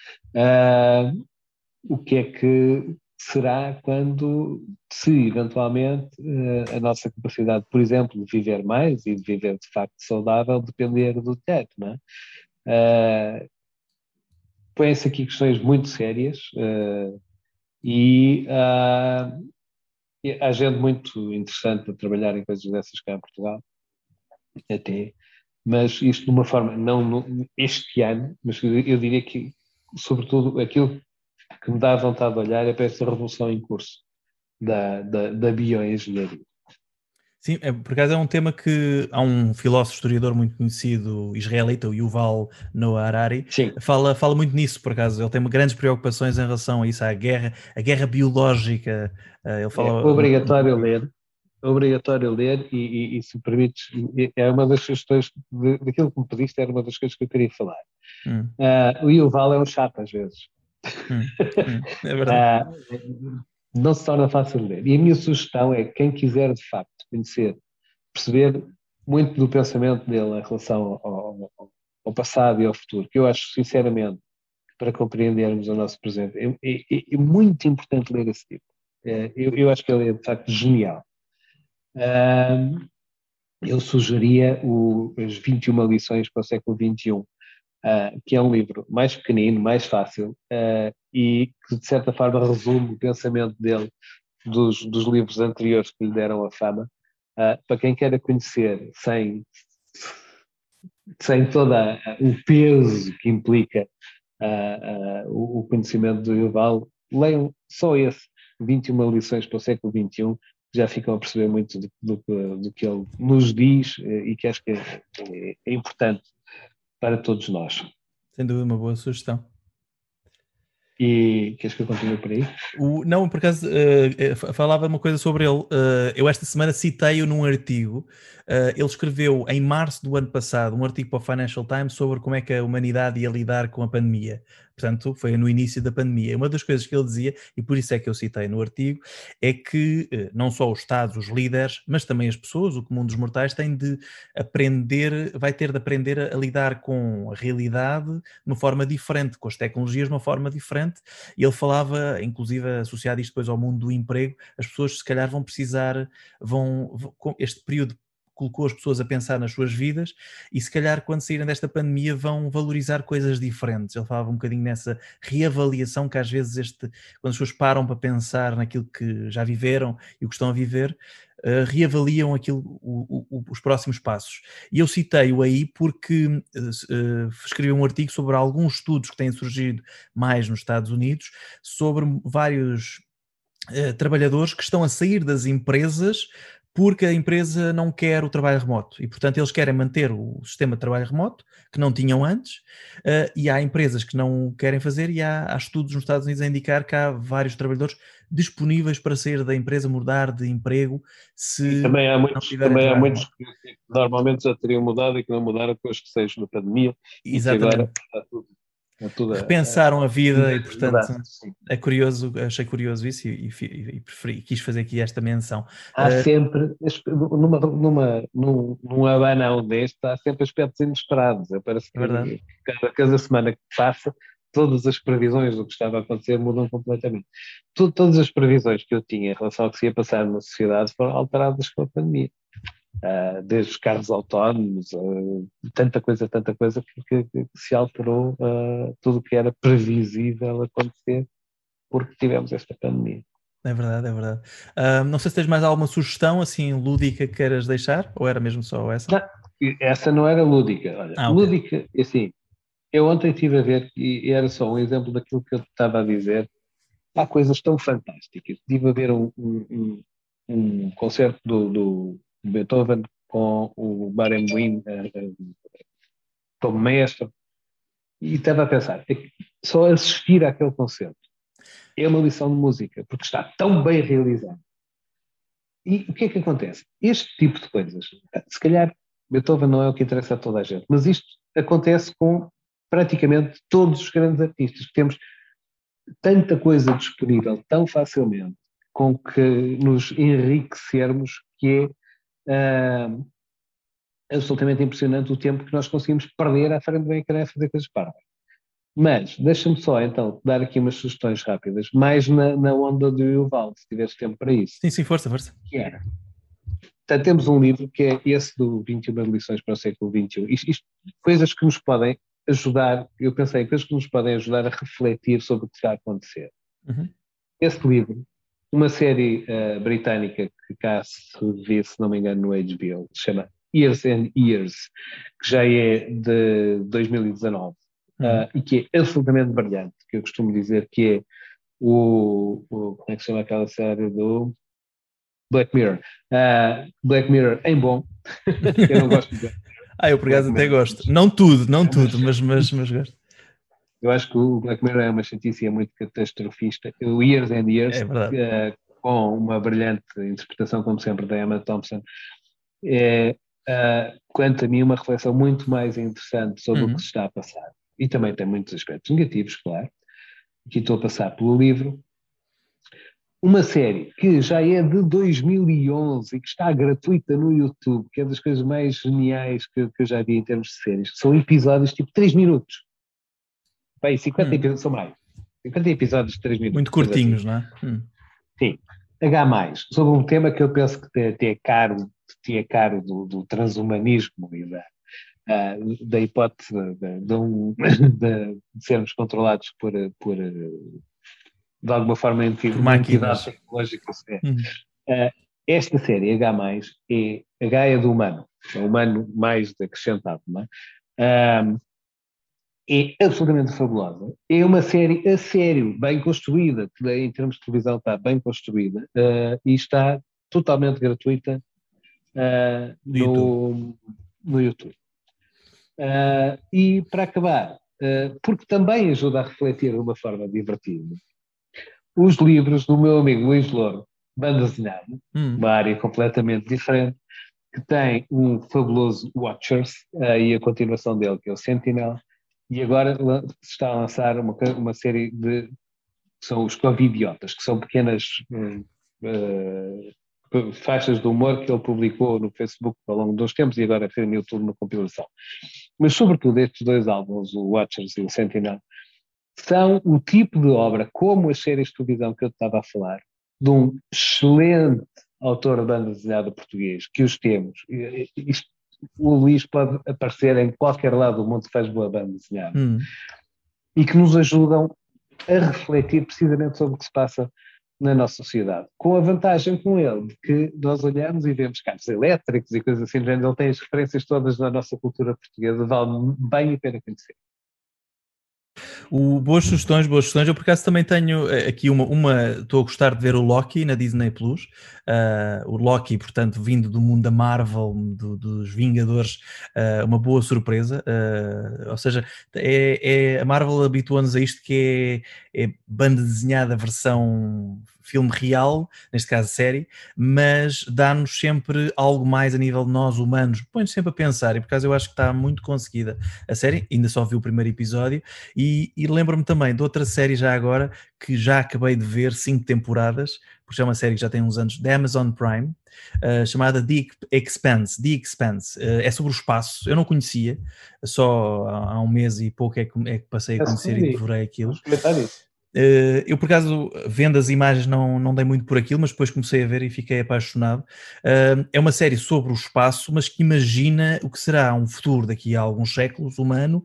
o que é que será quando, se eventualmente a nossa capacidade, por exemplo, de viver mais e de viver de facto saudável, depender do teto, não é? Põem-se aqui questões muito sérias e há gente muito interessante a trabalhar em coisas dessas cá em Portugal, até, mas isto de uma forma, não este ano, mas eu diria que, sobretudo, aquilo que me dá vontade de olhar é para essa revolução em curso da bioengenharia. Sim, por acaso é um tema que há um filósofo historiador muito conhecido, israelita, o Yuval Noah Harari, fala muito nisso, por acaso. Ele tem grandes preocupações em relação a isso, a guerra biológica. Ele fala... Obrigatório ler e se me permites, é uma das questões daquilo que me pediste, era uma das coisas que eu queria falar. O Yuval é um chato às vezes. É verdade. Não se torna fácil de ler. E a minha sugestão é que quem quiser de facto conhecer, perceber muito do pensamento dele em relação ao passado e ao futuro, que eu acho sinceramente, para compreendermos o nosso presente, é muito importante ler esse tipo. Eu acho que ele é de facto genial. Eu sugeria as 21 lições para o século XXI, que é um livro mais pequenino, mais fácil, e que de certa forma resume o pensamento dele dos livros anteriores que lhe deram a fama, para quem queira conhecer sem todo o peso que implica o conhecimento do Yuval, leiam só esse, 21 lições para o século XXI, já ficam a perceber muito do que ele nos diz e que acho que é importante para todos nós. Sem dúvida, uma boa sugestão. E queres que eu continue por aí? Não, por acaso falava uma coisa sobre ele. Eu esta semana citei-o num artigo. Ele escreveu em março do ano passado um artigo para o Financial Times sobre como é que a humanidade ia lidar com a pandemia. Portanto, foi no início da pandemia. Uma das coisas que ele dizia, e por isso é que eu citei no artigo, é que não só os Estados, os líderes, mas também as pessoas, o comum dos mortais, têm de aprender, vai ter de aprender a lidar com a realidade de uma forma diferente, com as tecnologias de uma forma diferente. E ele falava, inclusive associado isto depois ao mundo do emprego, as pessoas se calhar vão precisar, este período colocou as pessoas a pensar nas suas vidas e se calhar quando saírem desta pandemia vão valorizar coisas diferentes. Ele falava um bocadinho nessa reavaliação que às vezes quando as pessoas param para pensar naquilo que já viveram e o que estão a viver, reavaliam os próximos passos. E eu citei-o aí porque escrevi um artigo sobre alguns estudos que têm surgido mais nos Estados Unidos sobre vários trabalhadores que estão a sair das empresas porque a empresa não quer o trabalho remoto e, portanto, eles querem manter o sistema de trabalho remoto que não tinham antes e há empresas que não querem fazer e há estudos nos Estados Unidos a indicar que há vários trabalhadores disponíveis para sair da empresa, mudar de emprego se também há muitos que normalmente já teriam mudado e que não mudaram com os receios da pandemia. Exatamente. E que agora está tudo repensaram a vida e, portanto, é curioso, achei curioso isso e quis fazer aqui esta menção. Há sempre, num abanão deste, há sempre aspectos inesperados. Parece que cada semana que passa, todas as previsões do que estava a acontecer mudam completamente. Todas as previsões que eu tinha em relação ao que se ia passar na sociedade foram alteradas com a pandemia. desde os carros autónomos, tanta coisa que se alterou tudo o que era previsível acontecer porque tivemos esta pandemia. É verdade, é verdade. Não sei se tens mais alguma sugestão assim lúdica que queiras deixar, ou era mesmo só essa? Não, essa não era lúdica. Olha, Okay. Lúdica, assim, eu ontem estive a ver, e era só um exemplo daquilo que eu estava a dizer, há coisas tão fantásticas. Estive a ver um concerto do Beethoven com o Barenboim como mestre, e estava a pensar, só assistir àquele concerto é uma lição de música, porque está tão bem realizado. E o que é que acontece? Este tipo de coisas, se calhar Beethoven não é o que interessa a toda a gente, mas isto acontece com praticamente todos os grandes artistas. Temos tanta coisa disponível tão facilmente com que nos enriquecermos que é absolutamente impressionante o tempo que nós conseguimos perder à frente do ecrã a fazer coisas parvas. Mas deixa-me só então dar aqui umas sugestões rápidas, mais na onda do Yuval, se tiveres tempo para isso. Sim, força. Que era. Então, temos um livro que é esse do 21 lições para o século XXI. Isto, coisas que nos podem ajudar, eu pensei, coisas que nos podem ajudar a refletir sobre o que está a acontecer. Uhum. Esse livro, uma série britânica que cá se vê, se não me engano, no HBO, se chama Years and Years, que já é de 2019, e que é absolutamente brilhante, que eu costumo dizer que é como é que se chama aquela série do Black Mirror. Black Mirror em bom. Eu não gosto de Black Mirror. Eu por acaso até gosto. Não tudo, mas gosto. Eu acho que o Black Mirror é uma chatice muito catastrofista. O Years and Years, com uma brilhante interpretação, como sempre, da Emma Thompson, é, quanto a mim, uma reflexão muito mais interessante sobre o que se está a passar. E também tem muitos aspectos negativos, claro. Aqui estou a passar pelo livro. Uma série que já é de 2011 e que está gratuita no YouTube, que é das coisas mais geniais que eu já vi em termos de séries. São episódios tipo 3 minutos. Bem, 50 episódios são mais. 50 episódios de 3 minutos. Muito curtinhos, não é? Sim. H+, sobre um tema que eu penso que te é caro do transhumanismo e da hipótese de sermos controlados por de alguma forma uma entidade tecnológica. Esta série H+, H é do humano, é humano mais acrescentado, não é? É absolutamente fabulosa. É uma série a sério, bem construída, que em termos de televisão está bem construída, e está totalmente gratuita no YouTube. E para acabar, porque também ajuda a refletir de uma forma divertida, os livros do meu amigo Luís Louro, banda desenhada, uma área completamente diferente, que tem um fabuloso Watchers, e a continuação dele, que é o Sentinel, e agora se está a lançar uma série que são os Covidiotas, que são pequenas faixas de humor que ele publicou no Facebook ao longo dos tempos e agora reuniu tudo na compilação. Mas sobretudo estes dois álbuns, o Watchers e o Sentinel, são o tipo de obra, como as séries de televisão que eu estava a falar, de um excelente autor de banda desenhada português, que os temos. O Luís pode aparecer em qualquer lado do mundo que faz boa banda desenhada. E que nos ajudam a refletir precisamente sobre o que se passa na nossa sociedade. Com a vantagem com ele de que nós olhamos e vemos carros elétricos e coisas assim, ele tem as referências todas da nossa cultura portuguesa, vale bem a pena conhecer. Boas sugestões. Eu por acaso também tenho aqui estou a gostar de ver o Loki na Disney Plus, o Loki, portanto, vindo do mundo da Marvel, dos Vingadores, uma boa surpresa, ou seja, a Marvel habitua-nos a isto que é banda desenhada versão filme real, neste caso série, mas dá-nos sempre algo mais a nível de nós humanos, põe-nos sempre a pensar, e por acaso eu acho que está muito conseguida a série, ainda só vi o primeiro episódio, e lembro-me também de outra série já agora, que já acabei de ver 5 temporadas, porque é uma série que já tem uns anos, da Amazon Prime, chamada The Expanse. É sobre o espaço, eu não conhecia, só há um mês e pouco é que passei a conhecer e devorei aquilo. Eu, por acaso, vendo as imagens, não dei muito por aquilo, mas depois comecei a ver e fiquei apaixonado. É uma série sobre o espaço, mas que imagina o que será um futuro daqui a alguns séculos humano,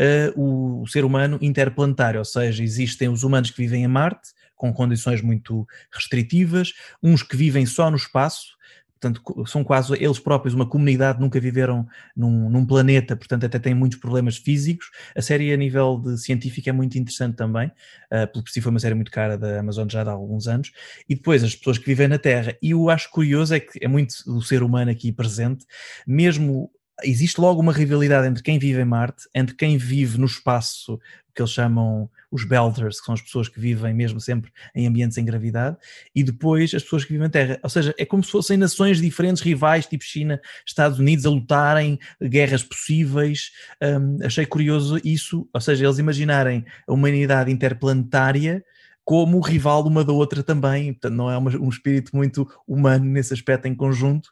o ser humano interplanetário, ou seja, existem os humanos que vivem em Marte, com condições muito restritivas, uns que vivem só no espaço. Portanto, são quase eles próprios uma comunidade, nunca viveram num planeta, portanto até têm muitos problemas físicos. A série a nível de científico é muito interessante também, por si foi uma série muito cara da Amazon já há alguns anos. E depois as pessoas que vivem na Terra, e eu acho curioso é que é muito do ser humano aqui presente, mesmo existe logo uma rivalidade entre quem vive em Marte, entre quem vive no espaço, o que eles chamam os Belters, que são as pessoas que vivem mesmo sempre em ambientes sem gravidade, e depois as pessoas que vivem na Terra. Ou seja, é como se fossem nações diferentes, rivais, tipo China, Estados Unidos, a lutarem, guerras possíveis. Achei curioso isso, ou seja, eles imaginarem a humanidade interplanetária como rival uma da outra também. Portanto, não é um espírito muito humano nesse aspecto em conjunto.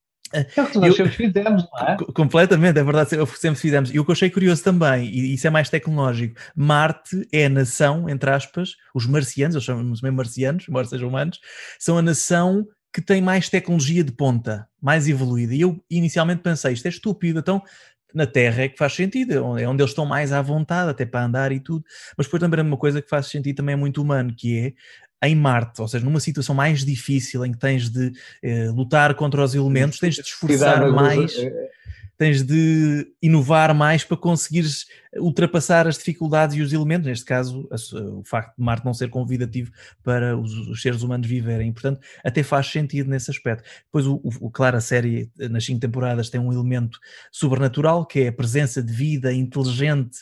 É o que nós sempre fizemos, não é? Completamente, é verdade, sempre fizemos. E o que eu achei curioso também, e isso é mais tecnológico, Marte é a nação, entre aspas, os marcianos, eles chamam-se mesmo marcianos, embora sejam humanos, são a nação que tem mais tecnologia de ponta, mais evoluída. E eu inicialmente pensei, isto é estúpido, então na Terra é que faz sentido, é onde eles estão mais à vontade, até para andar e tudo. Mas depois lembrei-me uma coisa que faz sentido também é muito humano, que é em Marte, ou seja, numa situação mais difícil em que tens de lutar contra os elementos, tens de te esforçar mais, tens de inovar mais para conseguires ultrapassar as dificuldades e os elementos, neste caso o facto de Marte não ser convidativo para os seres humanos viverem, portanto até faz sentido nesse aspecto. Depois claro, a série nas 5 temporadas tem um elemento sobrenatural, que é a presença de vida inteligente,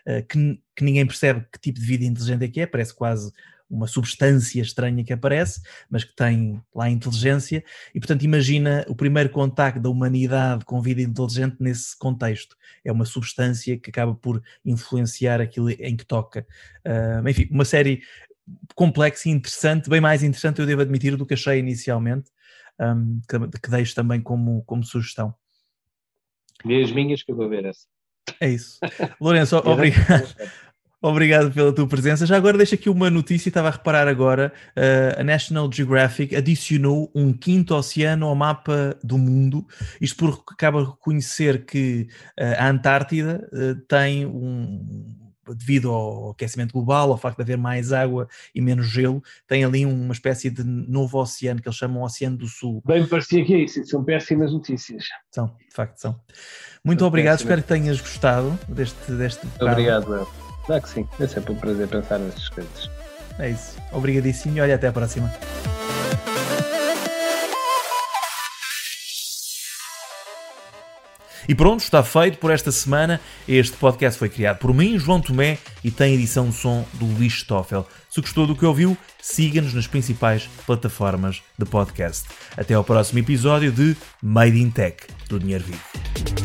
que ninguém percebe que tipo de vida inteligente é que é, parece quase uma substância estranha que aparece, mas que tem lá inteligência, e portanto imagina o primeiro contacto da humanidade com vida inteligente nesse contexto. É uma substância que acaba por influenciar aquilo em que toca. Enfim, uma série complexa e interessante, bem mais interessante, eu devo admitir, do que achei inicialmente, que deixo também como sugestão. Vê as minhas que eu vou ver essa. É isso. Lourenço, obrigado. Obrigado pela tua presença. Já agora deixo aqui uma notícia, estava a reparar agora, a National Geographic adicionou um 5º oceano ao mapa do mundo, isto porque acaba de reconhecer que a Antártida tem devido ao aquecimento global, ao facto de haver mais água e menos gelo, tem ali uma espécie de novo oceano, que eles chamam Oceano do Sul. Bem, parecia que é isso, são péssimas notícias. São, de facto são. Muito obrigado, espero que tenhas gostado deste Obrigado, Léo. Claro que sim, é sempre um prazer pensar nessas coisas. É isso, obrigadíssimo e olha, até à próxima. E pronto, está feito por esta semana. Este podcast foi criado por mim, João Tomé, e tem edição de som do Luís Stoffel. Se gostou do que ouviu, siga-nos nas principais plataformas de podcast. Até ao próximo episódio de Made in Tech, do Dinheiro Vivo.